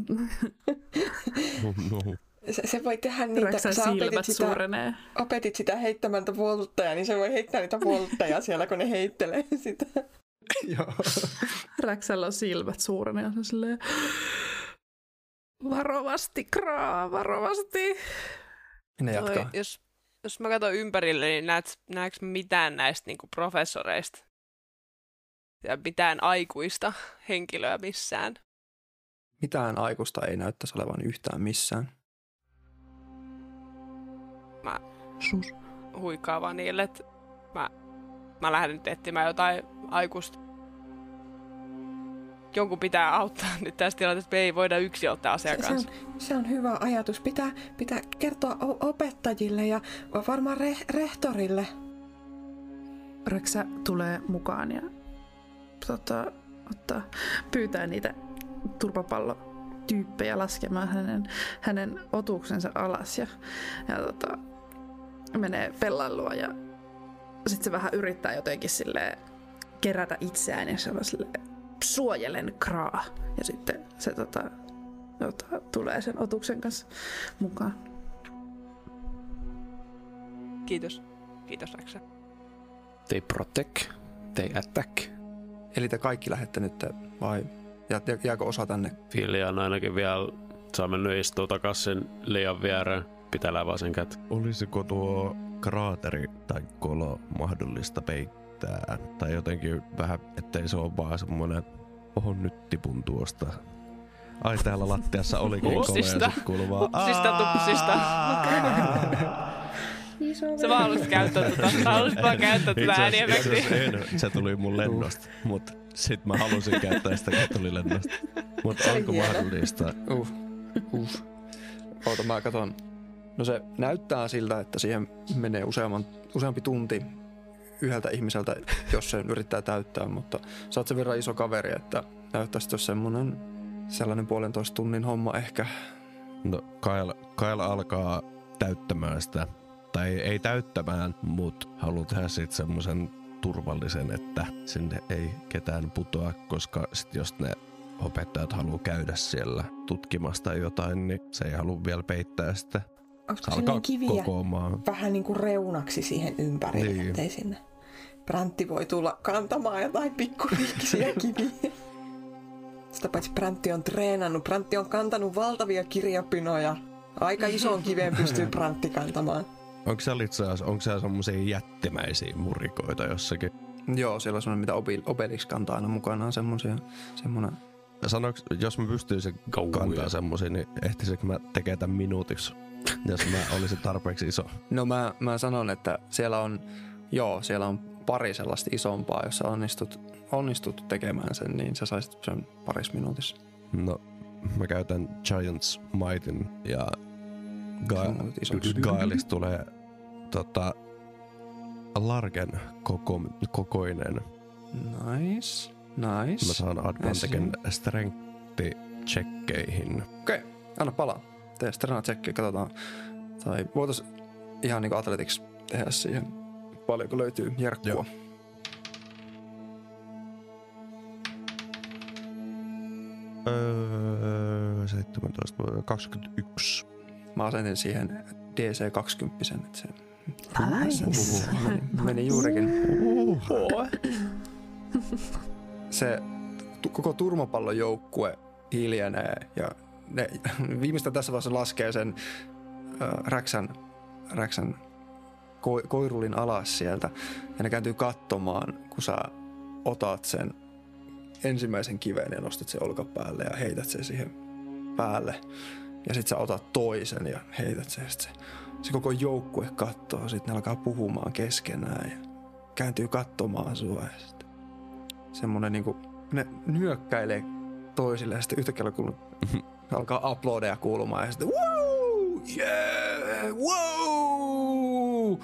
S5: Se, se voi tehdä niitä,
S2: Raksan
S5: sä opetit
S2: silmät
S5: sitä,
S2: suurenee.
S5: opetit sitä heittämältä voltteja, niin se voi heittää niitä voltteja siellä, kun ne heittelee sitä.
S1: Joo.
S2: Raksalla on silmät suurenee ja se on silleen varovasti, kraa, varovasti.
S1: Ne jatkaa.
S3: Toi, jos, jos mä katson ympärille, niin näet, näetkö mitään näistä niinku professoreista? Ja mitään aikuista henkilöä missään?
S1: Mitään aikuista ei näyttäisi olevan yhtään missään.
S3: Mä
S2: Sus.
S3: huikkaan vaan niille, että mä, mä lähden nyt etsimään jotain aikuista. Jonkun pitää auttaa nyt tässä tilanteessa, me ei voida yksin ottaa
S5: Se, se,
S3: asiakanssa.
S5: on, se on hyvä ajatus. Pitää, pitää kertoa o- opettajille ja varmaan re- rehtorille.
S2: Raksa tulee mukaan ja tota, ottaa, pyytää niitä turvapallotyyppejä laskemaan hänen, hänen otuksensa alas ja, ja tota, menee pellanluo ja sitten se vähän yrittää jotenkin silleen kerätä itseään ja se on silleen, suojelen kraa ja sitten se tota, tota, tulee sen otuksen kanssa mukaan.
S3: Kiitos. Kiitos, Raksa.
S4: They protect, they attack.
S1: Eli te kaikki lähdette nyt vai jää- jääkö osa tänne?
S4: Filian ainakin vielä saa mennä istua takaisin liian viereen. Pitää vaan sen kät.
S6: Olisiko tuo kraateri tai kolo mahdollista peittää? Tai jotenkin vähän, ettei se ole vaan semmoinen, oho nyt tipun tuosta. Ai täällä lattiassa olikin kolo ja
S3: Upsista.
S6: sit kuuluu vaan
S3: Upsista, tupsista. Sä vaan halusit käyttää tätä. Sä halusit vaan käyttää tätä ääniefektiä.
S6: en, se tuli mun lennosta, mut sit mä halusin käyttää sitä, kun tuli lennosta. Mut onko
S5: hieno.
S6: mahdollista?
S1: Uh, uh. Oota, mä katon. No se näyttää siltä, että siihen menee useamman, useampi tunti yhdeltä ihmiseltä, jos sen yrittää täyttää, mutta sä oot sen verran iso kaveri, että näyttäisi, jos semmonen sellainen puolentoista tunnin homma ehkä.
S6: No Kyle, Kyle alkaa täyttämään sitä. Tai ei täyttämään, mut haluaa tehdä siitä semmoisen turvallisen, että sinne ei ketään putoa, koska sit jos ne opettajat haluaa käydä siellä tutkimasta jotain, niin se ei halua vielä peittää sitä.
S5: Onko sinne kiviä
S6: kokoamaan.
S5: vähän niin kuin reunaksi siihen ympärille,
S6: Niin.
S5: ettei sinne Präntti voi tulla kantamaan jotain pikkuriikkisiä kiviä. Sitä paitsi Präntti on treenannut. Präntti on kantanut valtavia kirjapinoja. Aika ison kiven pystyy Präntti kantamaan.
S6: Onko siellä itse asiassa, onko siellä semmoisia jättimäisiä murikoita jossakin?
S1: Joo, siellä on semmoinen, mitä Obi- Obelix kantaa aina mukanaan semmoisia. Semmoinen.
S6: Sanoinko, jos mä pystyisin kantaa semmoisia, niin ehtisikö mä tekemään tämän minuutiksi, jos mä olisin tarpeeksi iso?
S1: No mä, mä sanon, että siellä on, joo, siellä on pari sellaista isompaa, jos sä onnistut, onnistut tekemään sen, niin sä saisit sen paris minuutissa.
S6: No, mä käytän Giants Mightin ja Ga- Gaelista tulee tota, Largen koko, kokoinen.
S1: Nice, nice.
S6: Mä saan advantagen strength-checkeihin.
S1: Okei, okay, anna palaa. Tee strength-checkia, katsotaan. Tai voitais ihan niinku athletics tehdä siihen, paljonko löytyy jerkkua.
S6: Joo. Öö, seitsemäntoista, kaksikymmentäyksi.
S1: Mä asentin siihen D C kaksikymmentä, että se
S2: Nice.
S1: meni, meni juurikin. Se tu- koko turmapallon joukkue hiljenee ja ne viimeistään tässä vaiheessa laskee sen äh, räksän, räksän ko- koirulin alas sieltä ja ne kääntyy katsomaan, kun sä otat sen ensimmäisen kiven ja nostat sen olkapäälle ja heität sen siihen päälle. Ja sit sä otat toisen ja heität sen. Se, se koko joukkue kattoo, sit ne alkaa puhumaan keskenään ja kääntyy katsomaan sua. Ja sit semmonen niinku, ne nyökkäilee toisille ja sitten yhtäkkiä kun alkaa uploadeja kuulumaan ja sitten wow, yeah, wow.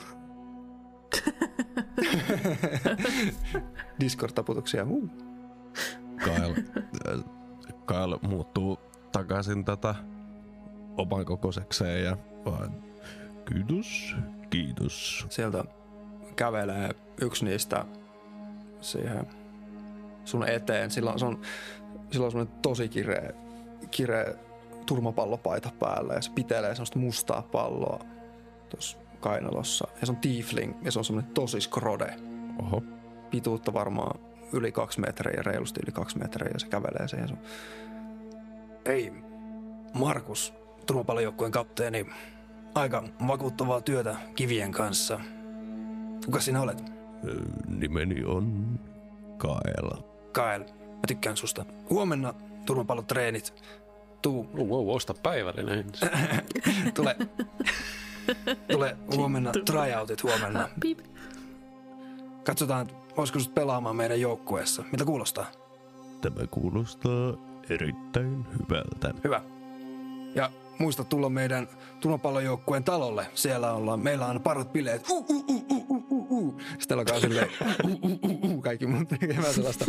S1: Discord-taputuksia, uh.
S6: Kyle, Kyle muuttuu takaisin tätä oman kokoisekseen ja vaan kiitos, kiitos.
S1: Sieltä kävelee yksi niistä siihen sun eteen. Sillä on, se on, sillä on semmoinen tosi kireä, kireä turmapallopaita päällä ja se pitelee semmoista mustaa palloa tuossa kainalossa. Ja se on tiefling ja se on semmoinen tosi skrode.
S6: Oho.
S1: Pituutta varmaan yli kaksi metriä, reilusti yli kaksi metriä ja se kävelee siihen. Sun... Ei, Markus, turmapallojoukkueen kapteeni. Aika vakuuttavaa työtä kivien kanssa. Kuka sinä olet?
S6: Nimeni on Kael.
S1: Kael, mä tykkään susta. Huomenna turmapallotreenit. Tuu,
S4: Oh, wow, osta päivällinen.
S1: tule, tule huomenna tryoutit huomenna.
S2: Pip.
S1: Katsotaan, voisiko sut pelaamaan meidän joukkueessa. Mitä kuulostaa?
S6: Tämä kuulostaa erittäin hyvältä.
S1: Hyvä. Ja muista tulla meidän turmapallojoukkueen talolle. Siellä ollaan, meillä on parot bileet. Uh, uh, uh, uh, uh, uh, uh. Sitten alkaa silleen, uh, uh, uh, uh, kaikki mun tekemään sellaista.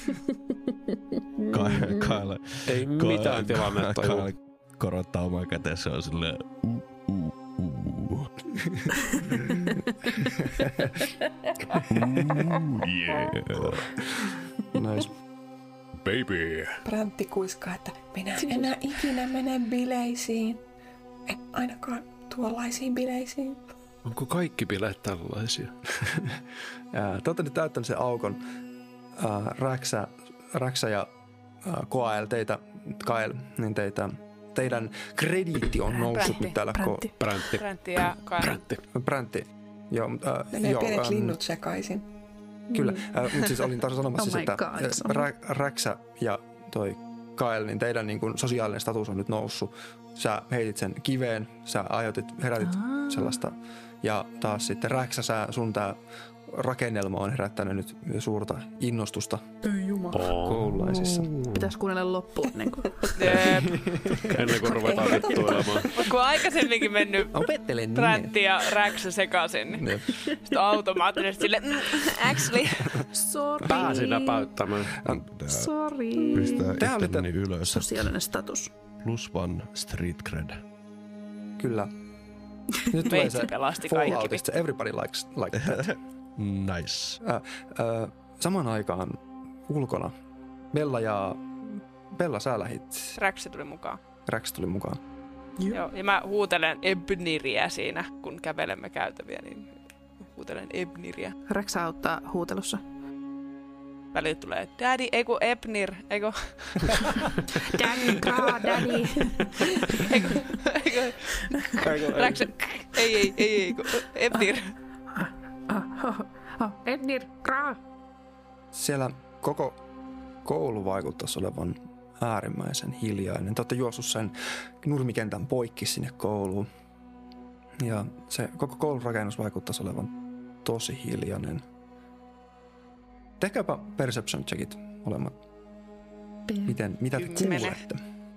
S6: Kael, Kael,
S4: Ei mitään tilannetta.
S6: Kael korottaa oman käteensä on silleen uh, uh, uh. uh, yeah.
S1: Nice.
S4: Baby.
S5: Präntti kuiskaa, että minä en enää ikinä mene bileisiin. En ainakaan tuollaisiin bileisiin.
S4: Onko kaikki bileet tällaisia?
S1: Ja te olette nyt täyttänyt sen aukon. Äh, Räksä, Räksä ja äh, Koael, teitä, Kael, niin teitä, teidän krediitti on noussut
S3: Präntti,
S1: nyt täällä.
S2: Präntti.
S1: Ko-
S4: Präntti.
S3: Präntti ja Kael.
S4: Präntti.
S1: Präntti. Joo, äh,
S5: Menee
S1: joo,
S5: pienet
S1: ähm,
S5: linnut sekaisin.
S1: Kyllä, äh, mutta siis olin taas sanomassa,
S2: Oh
S1: siis,
S2: my
S1: että
S2: God,
S1: äh,
S2: Sami.
S1: Rä, Räksä ja toi Kael, niin teidän niin kuin sosiaalinen status on nyt noussut. Sä heitit sen kiveen, sä aiheutit, herätit
S2: Aa.
S1: sellaista. Ja taas sitten Räksä, sä, sun tää rakennelma on herättänyt nyt suurta innostusta
S2: Ei jumala.
S1: koululaisissa.
S2: Pitäis kuunnella loppuun ennen kuin...
S3: Jep.
S4: Ennen kuin ruvetaan vittuilemaan.
S3: Mut kun aikaisemminkin mennyt
S1: Opettelen
S3: Präntti ja Räksä sekaisin, niin
S1: Jep.
S3: sitten automaattisesti silleen, mm, actually.
S2: Sorry.
S4: Pääsin näpäyttämään.
S2: Sorry.
S6: Pistää
S1: Tää oli
S6: itteni ylös.
S2: Sosiaalinen status.
S6: Plus one street cred.
S1: Kyllä. Nyt tulee
S3: Veitsi
S1: se
S3: pelasti kaikki.
S1: Falloutista, everybody likes like that.
S6: Nice.
S1: Äh, äh, samaan aikaan ulkona Bella ja Bella, sä lähit.
S3: Räksi tuli mukaan.
S1: Räks tuli mukaan.
S3: Joo. Joo, ja mä huutelen Ebniriä siinä, kun kävelemme käytäviä, niin huutelen Ebniriä.
S2: Räksä auttaa huutelussa.
S3: Välillä tulee, daddy, eiku Ebnir, eiku...
S2: Daddy, kaa, daddy.
S3: eiku, eiku... Räksä, ei, ei, ei, eiku, Ebnir.
S2: Ebnir, kaa.
S1: Siellä koko koulu vaikuttaisi olevan äärimmäisen hiljainen. Te olette juossut sen nurmikentän poikki sinne kouluun. Ja se koko koulurakennus vaikuttaisi olevan tosi hiljainen. Tehkääpä perception checkit molemmat. Miten, mitä te
S3: Kymmenen.
S1: kuulette?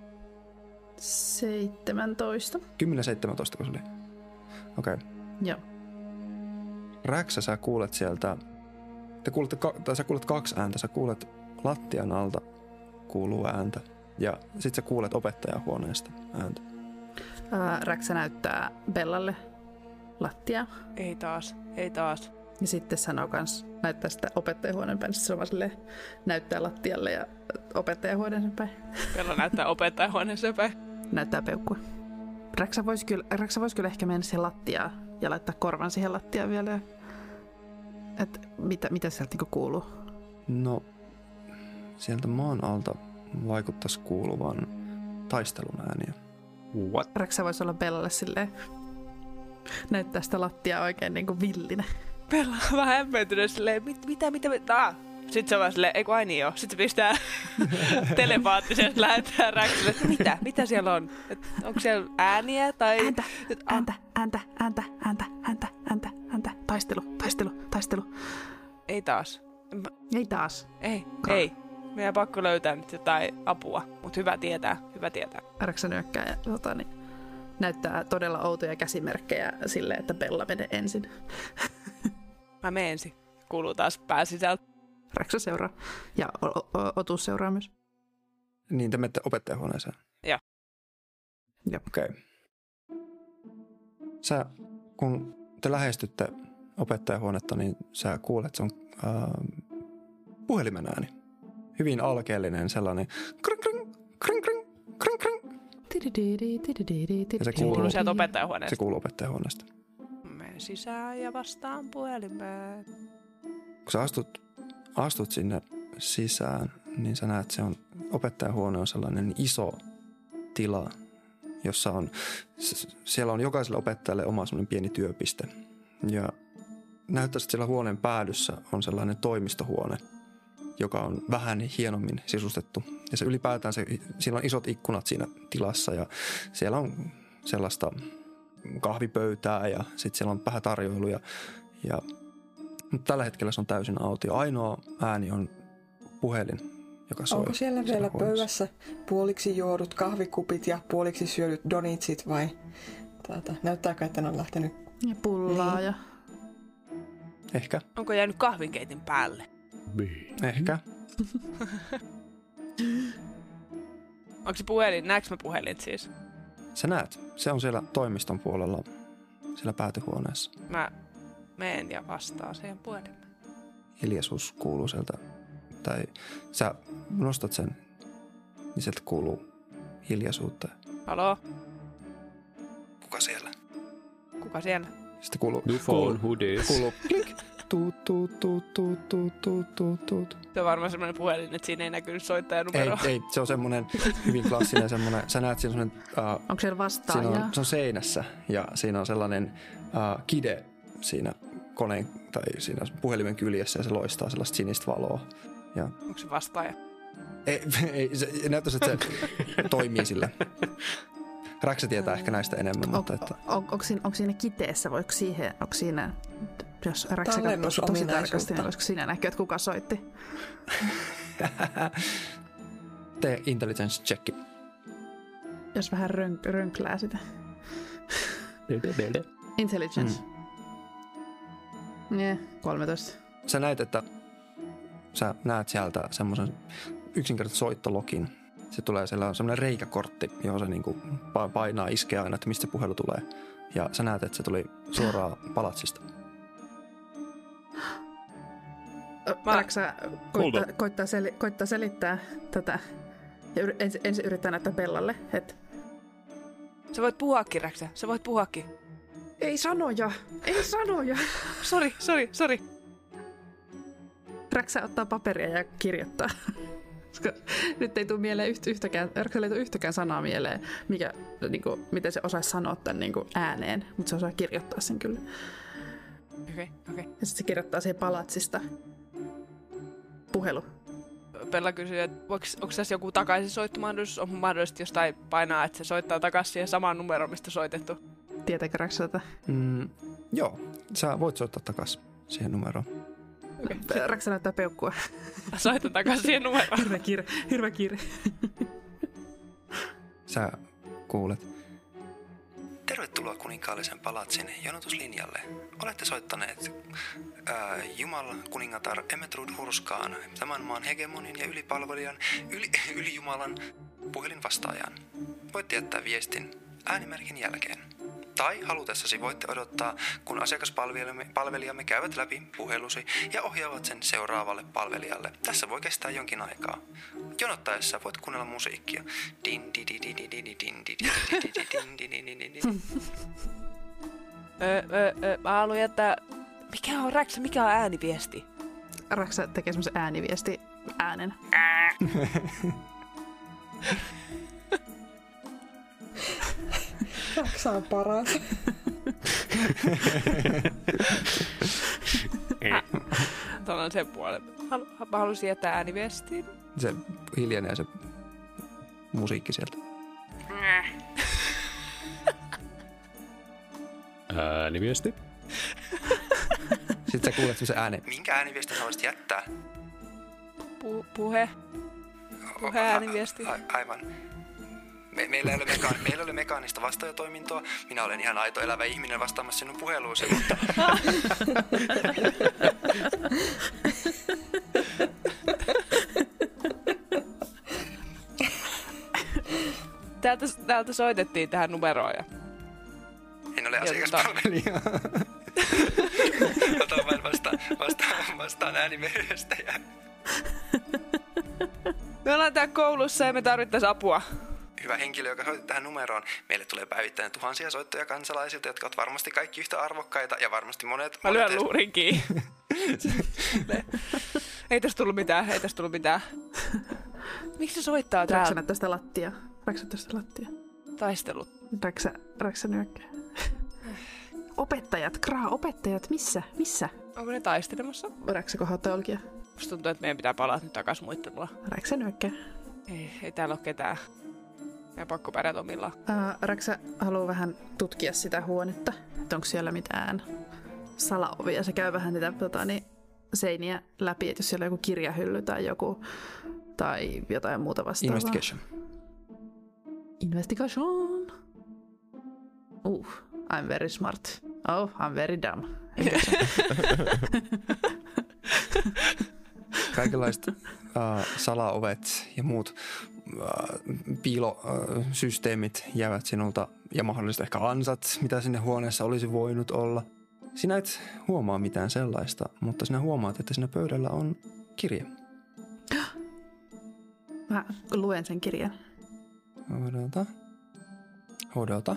S2: seitsemäntoista.
S1: kymmenen seitsemäntoista, kun se oli. Okei. Okay.
S2: Joo.
S1: Räksä, sä kuulet sieltä, te kuulette, tai sä kuulet kaksi ääntä. Sä kuulet lattian alta kuuluu ääntä ja sit sä kuulet opettajahuoneesta ääntä.
S2: Ää, Räksä näyttää Bellalle lattiaa.
S3: Ei taas, ei taas.
S2: Ja sitten sanoo kans, näyttää sitä opettajahuoneen päin. Sitten se on vaan silleen, näyttää lattialle ja opettajahuoneen päin.
S3: Bella näyttää opettajahuoneeseen päin.
S2: Näyttää peukkua. Räksä voisi kyllä, Räksä vois kyllä ehkä mennä siihen lattiaan ja laittaa korvan siihen lattiaan vielä. Et mitä, mitä sieltä niinku kuuluu?
S1: No, sieltä maan alta vaikuttaisi kuuluvan taistelun ääniä.
S4: What?
S2: Räksä voisi olla Bellalle silleen, näyttää sitä lattiaa oikein niinku villinä.
S3: Bella on vähän hämmentynyt silleen, mit, mitä, mitä, mitä, ah. Sitten se on vaan silleen, ei kun aini joo. Sitten se pistää telepaattisesti lähettää Räksälle, että mitä, mitä siellä on? Et onko siellä ääniä tai...
S2: Ääntä, ääntä, ääntä, ääntä, ääntä, ääntä, ääntä, ääntä, taistelu, taistelu, taistelu.
S3: Ei taas. Mä,
S2: Ei taas.
S3: ei,
S2: Ka-
S3: ei. Meidän pakko löytää nyt jotain apua, mutta hyvä tietää, hyvä tietää.
S2: Räksä nyökkää ja tota, niin, näyttää todella outoja käsimerkkejä silleen, että Bella menee ensin.
S3: Mä menen ensin. Kuuluu taas pää sisältä.
S2: Räksä seuraa ja o- o- Otus seuraa myös.
S1: Niin, te menette opettajahuoneeseen?
S3: Joo.
S2: Joo.
S1: Okei. Okay. Sä, kun te lähestytte opettajahuonetta, niin sä kuulet, se on äh, puhelimen ääni. Hyvin alkeellinen sellainen kring, kring, kring, kring, kring, kring. Ja se
S3: Kuuluu
S1: kuuluu,
S3: sieltä
S1: se
S3: opettajahuoneesta.
S1: kuuluu opettajahuoneesta.
S3: Menen sisään ja vastaan puhelimeen.
S1: Kun sä astut, astut sinne sisään, niin sä näet, se on opettajahuone on sellainen iso tila, jossa on, siellä on jokaiselle opettajalle oma sellainen pieni työpiste. Ja näyttäisi, että siellä huoneen päädyssä on sellainen toimistohuone, joka on vähän hienommin sisustettu. Ja se ylipäätään, se, siinä on isot ikkunat siinä tilassa ja siellä on sellaista kahvipöytää ja sitten siellä on vähän tarjoiluja. Ja, mutta tällä hetkellä se on täysin autio. Ainoa ääni on puhelin, joka soi.
S5: Onko siellä vielä
S1: huoneessa.
S5: pöydässä puoliksi juodut kahvikupit ja puoliksi syödyt donitsit vai tuota, näyttääkö, että ne on lähtenyt?
S2: Ja pullaa
S5: Niin.
S2: ja...
S1: Ehkä,
S3: Onko jäänyt kahvinkeitin päälle?
S1: ehkä.
S3: Onko se puhelin? Näetkö mä puhelin siis?
S1: Sä näet, se on siellä toimiston puolella, siellä päätyhuoneessa.
S3: Mä menen ja vastaan siihen puhelimeen.
S1: Hiljaisuus kuuluu sieltä, tai sä nostat sen, niin sieltä kuuluu hiljaisuutta.
S3: Haloo?
S1: Kuka siellä?
S3: Kuka siellä?
S1: Sitten kuuluu,
S4: New phone, who this?
S1: kuuluu klik, tuut, tuut, tuut, tuut, tuut, tuut, tuut, tuut.
S3: Se on varmaan semmoinen puhelin, että siinä ei näkynyt soittajanumero.
S1: Ei, ei, se on semmoinen hyvin klassinen semmoinen, sä näet siinä semmoinen, uh,
S2: Onko siellä vastaajaa?
S1: siinä on, se on seinässä ja siinä on sellainen uh, kide siinä koneen tai siinä puhelimen kyljessä ja se loistaa sellaista sinistä valoa. Ja
S3: Onko se vastaaja?
S1: ei, ei se näyttäisi, että se toimii sille. Räksä tietää ehkä näistä enemmän,
S2: On,
S1: mutta että...
S2: on, onko, siinä, onko siinä kiteessä, voiko siihen, onko siinä, jos Räksä katsoo tosi
S5: Tallennusominaisuutta.
S2: tarkasti, niin voisiko siinä näkyä, että kuka soitti?
S1: Tee intelligence checki.
S2: Jos vähän rönk, rönklää sitä. Intelligence. Mm. Yeah, kolmetoista.
S1: Sä näet, että sä näet sieltä semmoisen yksinkertaisen soittologin. Se tulee, siellä on semmoinen reikäkortti, johon se niinku painaa, iskee aina, että mistä puhelu tulee. Ja sä näet, että se tuli suoraan palatsista.
S3: Mä-
S2: Räksä koittaa, koittaa, sel, koittaa selittää tätä Ja yri- ensin, ensin yrittää näyttää Bellalle, että
S3: Sä voit puhuakin, Räksä. Sä voit puhuakin.
S2: ei sanoja, ei sanoja.
S3: Sori, sori, sori.
S2: Räksä ottaa paperia ja kirjoittaa. Koska nyt ei tule mieleen yht, yhtäkään, Räksällä ei tule yhtäkään sanaa mieleen, mikä, niin kuin, miten se osaisi sanoa tämän niin kuin ääneen, mutta se osaa kirjoittaa sen kyllä.
S3: Okei, okay, okei. Okay.
S2: Ja sitten se kirjoittaa siihen palatsista. Puhelu.
S3: Pella kysyy, että onko tässä joku takaisinsoittomahdollisuus? On mahdollisesti jostain painaa, että se soittaa takaisin siihen samaan numeroon, mistä soitettu.
S2: Tietääkö Räksä tätä?
S1: Mm, joo, sä voit soittaa takas siihen numeroon.
S2: Okay. Räksä näyttää peukkua.
S3: Soita takaisin siihen numeroon.
S2: Hirveä kiire, hirveä kiire.
S1: Sä kuulet. Tervetuloa kuninkaallisen palatsin jonotuslinjalle. Olette soittaneet ää, Jumal kuningatar Emetrud Hurskaan, tämän maan hegemonin ja ylipalvelijan, yli, ylijumalan puhelinvastaajan. Voitte jättää viestin äänimerkin jälkeen. Tai halutessasi voitte odottaa, kun asiakaspalvelijamme palvelijamme käyvät läpi puhelusi ja ohjaavat sen seuraavalle palvelijalle. Tässä voi kestää jonkin aikaa. Jonottaessa voit kuunnella musiikkia.
S3: Mä haluan jättää... Mikä on Räksä? Mikä on ääniviesti?
S2: Räksä tekee semmoisen ääniviesti äänen.
S5: Räksä on paras.
S3: Tuolla on sen puolen. Halu, mä haluaisin jättää ääniviestiin.
S1: Se hiljenee se musiikki sieltä.
S4: Ääniviesti.
S1: Sitten sä kuulet semmoisen äänen. Minkä ääniviestin haluaisit jättää?
S3: Pu- puhe. Puhe ääniviesti.
S1: A- a- aivan. Me, meillä, ei ole meka- meillä ei ole mekaanista vastaajatoimintoa. Minä olen ihan aito elävä ihminen vastaamassa sinun puheluusi, mutta...
S3: Täältä, täältä soitettiin tähän numeroon. Ja...
S1: En ole asiakaspalvelija. Otan vain vastaan, vastaan, vastaan ääniviestejä.
S3: Me ollaan täällä koulussa ja me tarvittaisiin apua.
S1: Hyvä henkilö, joka soitti tähän numeroon. Meille tulee päivittäin tuhansia soittoja kansalaisilta, jotka ovat varmasti kaikki yhtä arvokkaita ja varmasti monet...
S3: Mä lyön
S1: monet
S3: luurin kiinni. Ei tästä tullut mitään, ei tästä tullut mitään. Miksi se soittaa täällä?
S2: Räksä näyttää sitä lattia. Räksä näyttää sitä lattia.
S3: Taistelut.
S2: Räksä, Räksä nyökkää. Opettajat, Kraa, opettajat, missä? Missä?
S3: Onko ne taistelemassa?
S2: Räksä kohottaa olkia.
S3: Musta tuntuu, että meidän pitää palata nyt takaisin muittelua.
S2: Räksä nyökkää.
S3: Ei, ei täällä ole ketään. Meidän pakko pärjätä omillaan.
S2: Uh, Räksä haluaa vähän tutkia sitä huonetta, että onko siellä mitään salaovia. Se käy vähän niitä tota, niin, seiniä läpi, että jos siellä on joku kirjahylly tai joku tai jotain muuta vastaavaa.
S1: Investigation.
S2: Investigation. Uh, I'm very smart. Oh, I'm very dumb.
S1: Kaikenlaiset uh, salaovet ja muut uh, piilosysteemit uh, jäävät sinulta ja mahdollisesti ehkä ansat, mitä sinne huoneessa olisi voinut olla. Sinä et huomaa mitään sellaista, mutta sinä huomaat, että siinä pöydällä on kirje.
S2: Mä luen sen kirjan.
S1: Odota. Odota.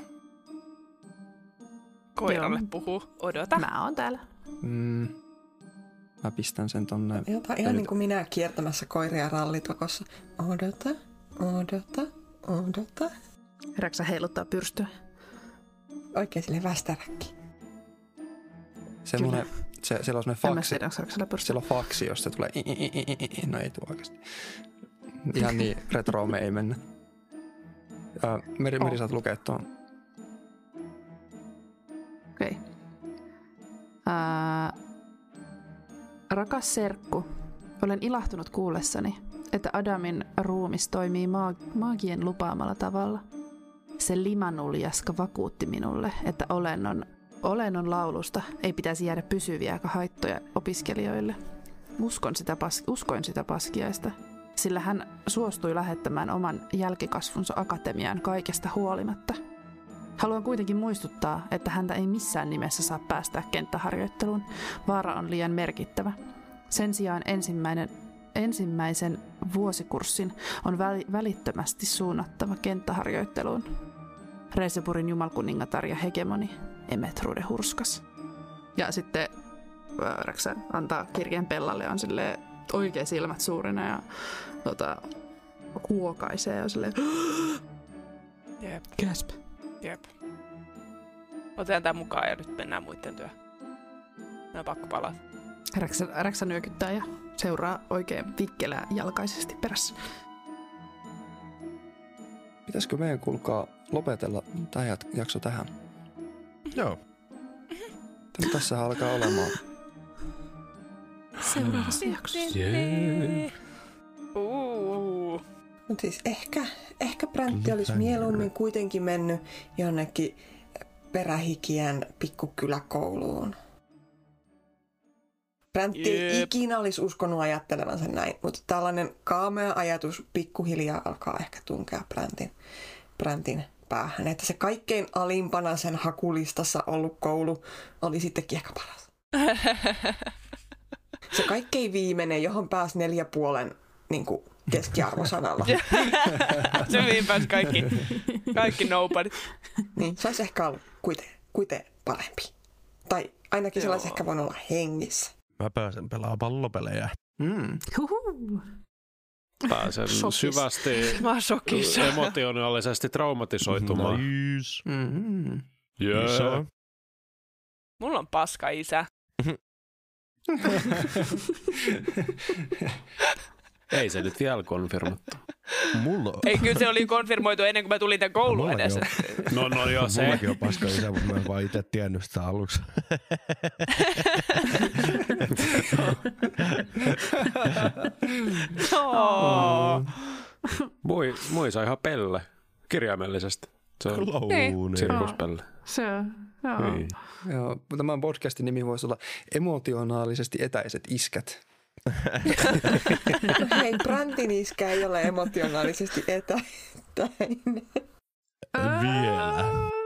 S3: Koiralle
S2: Joo.
S3: puhuu. Odota.
S2: Mä oon täällä.
S1: Mm. Mä pistän sen tonne.
S5: Jotain ihan niin kuin minä kiertämässä koiria rallitukossa. Odota, odota, odota.
S2: Räksä heiluttaa pyrstöä.
S5: Oikein sille västäräkki.
S1: Semmoinen, se, siellä on semmoinen
S2: En mä
S1: faksi.
S2: tiedä, onko Räksällä pyrstöä.
S1: Siellä on faksi, josta tulee i, i, i, i, i. No ei tule oikeasti. Ihan niin retroon me ei mennä. Uh, Meri, Meri saat lukea tuon.
S2: Okei. Okay. Uh, rakas serkku, olen ilahtunut kuullessani, että Adamin ruumis toimii maag- maagien lupaamalla tavalla. Se limanuljaska vakuutti minulle, että olennon, olennon laulusta ei pitäisi jäädä pysyviä eikä haittoja opiskelijoille. Uskon sitä pas- uskoin sitä paskiaista, sillä hän suostui lähettämään oman jälkikasvunsa akatemiaan kaikesta huolimatta. Haluan kuitenkin muistuttaa, että häntä ei missään nimessä saa päästää kenttäharjoitteluun. Vaara on liian merkittävä. Sen sijaan ensimmäinen, ensimmäisen vuosikurssin on väl- välittömästi suunnattava kenttäharjoitteluun. Reseburin jumalkuningatar ja hegemoni Emetrude Hurskas. Ja sitten Räksä antaa kirjeen Pellalle ja on silleen oikein silmät suurina ja tota, huokaisee ja silleen
S3: Jep.
S2: Gasp.
S3: Jep. Otetaan tää mukaan ja nyt mennään muiden työ. No pakko palata.
S2: Räksä, Räksä nyökyttää ja seuraa oikein vikkelää jalkaisesti perässä.
S1: Pitäisikö meidän kuulkaa lopetella tämä jakso tähän?
S6: Joo.
S1: Tässä alkaa olemaan.
S2: Seuraavassa jaksossa.
S4: Yeah.
S3: Uh.
S5: Mutta siis ehkä, ehkä Präntti olisi mieluummin kuitenkin mennyt jonnekin perähikien pikkukyläkouluun. Präntti ei
S3: Jep.
S5: ikinä olisi uskonut ajattelevansa näin, mutta tällainen kaamea ajatus pikkuhiljaa alkaa ehkä tunkea Präntin, Präntin päähän. Että se kaikkein alimpana sen hakulistassa ollut koulu oli sittenkin ehkä paras. Se kaikkein viimeinen, johon pääsi neljä puolen niin kuin keskiarvosanalla.
S3: Se mihin pääsi kaikki, kaikki nobodyt.
S5: Niin, se olisi ehkä ollut kuiten, kuiten parempi. Tai ainakin se olisi ehkä voinut olla hengissä.
S6: Mä pääsen pelaamaan pallopelejä.
S1: Mm.
S2: Huhu.
S4: Pääsen
S2: Shokis.
S4: syvästi
S3: Mä oon shokissa.
S4: emotionaalisesti traumatisoitumaan.
S6: Nice.
S1: Mm-hmm.
S4: Yeah.
S6: Iso.
S3: Mulla on paska isä.
S4: Ei se nyt vielä konfirmattu.
S6: Mulla on,
S3: Ei, kyllä se oli konfirmoitu ennen kuin mä tulin tämän koulun
S6: Mullakin
S3: edessä.
S6: on.
S4: No, no joo, se.
S6: Mullakin on paska isä, mutta mä en vaan itse tiennyt sitä aluksi.
S3: Oh.
S4: Mui, mui sai ihan pelle, kirjaimellisesti. Se on
S6: Klouni.
S4: sirkuspelle.
S2: Se on, joo.
S4: Niin.
S1: Joo, tämän podcastin nimi voisi olla emotionaalisesti etäiset iskät.
S5: Hei, Präntin iskä ei ole emotionaalisesti etäin.
S6: Vielä.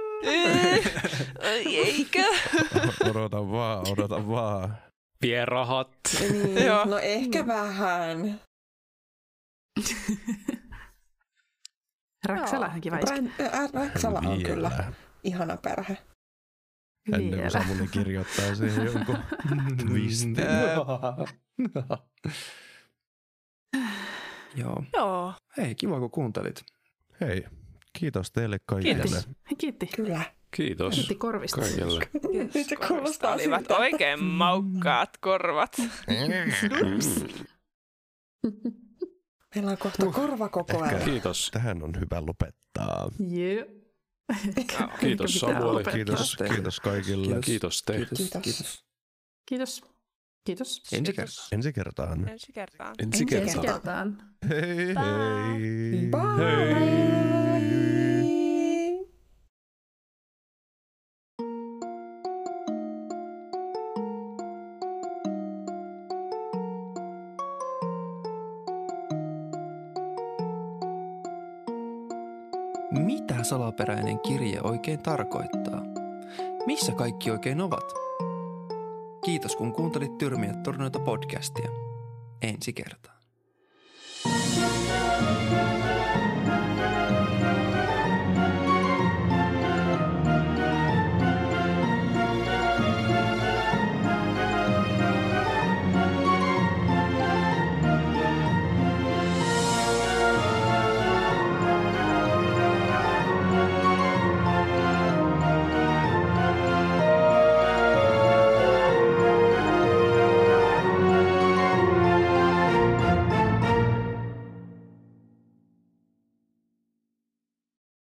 S3: Ai, eikö?
S6: Odota vaan, odota vaan.
S4: Vie rahat.
S5: Niin,
S3: Joo.
S5: no ehkä vähän.
S2: Räksällä on kiva iskä.
S5: Prän, äh, Räksällä on
S6: Vielä.
S5: kyllä ihana perhe.
S6: Ennen kuin
S2: Vielä.
S6: Samuli kirjoittaa siihen jonkun twistin.
S1: Joo.
S3: Joo.
S1: Hei, kiva kun kuuntelit.
S6: Hei, kiitos teille kaikille.
S2: Kiitos. Kiitti.
S5: Kyllä.
S4: Kiitos
S2: Kiitti korvista.
S4: kaikille.
S5: Se kuulostaa
S3: Olivat
S5: siltä.
S3: oikein maukkaat korvat.
S5: Meillä on kohta korvakokoelma.
S6: Ehkä
S4: Kiitos.
S6: tähän on hyvä lopettaa.
S2: Jep.
S4: Kiitos
S2: Eikä mitään
S4: Samuli.
S2: lopettaa.
S6: Kiitos, kiitos kaikille.
S4: Kiitos te.
S1: Kiitos.
S5: Kiitos.
S1: Kiitos.
S2: Kiitos. Kiitos.
S1: Ensi kertaa.
S6: Ensi kertaan.
S3: Ensi kertaan.
S4: Ensi
S2: Ensi
S4: kertaa.
S2: kertaan.
S6: Hei hei.
S5: Bye.
S1: Mitä salaperäinen kirje oikein tarkoittaa? Missä kaikki oikein ovat? Kiitos kun kuuntelit Tyrmiä tornoita podcastia. Ensi kertaa.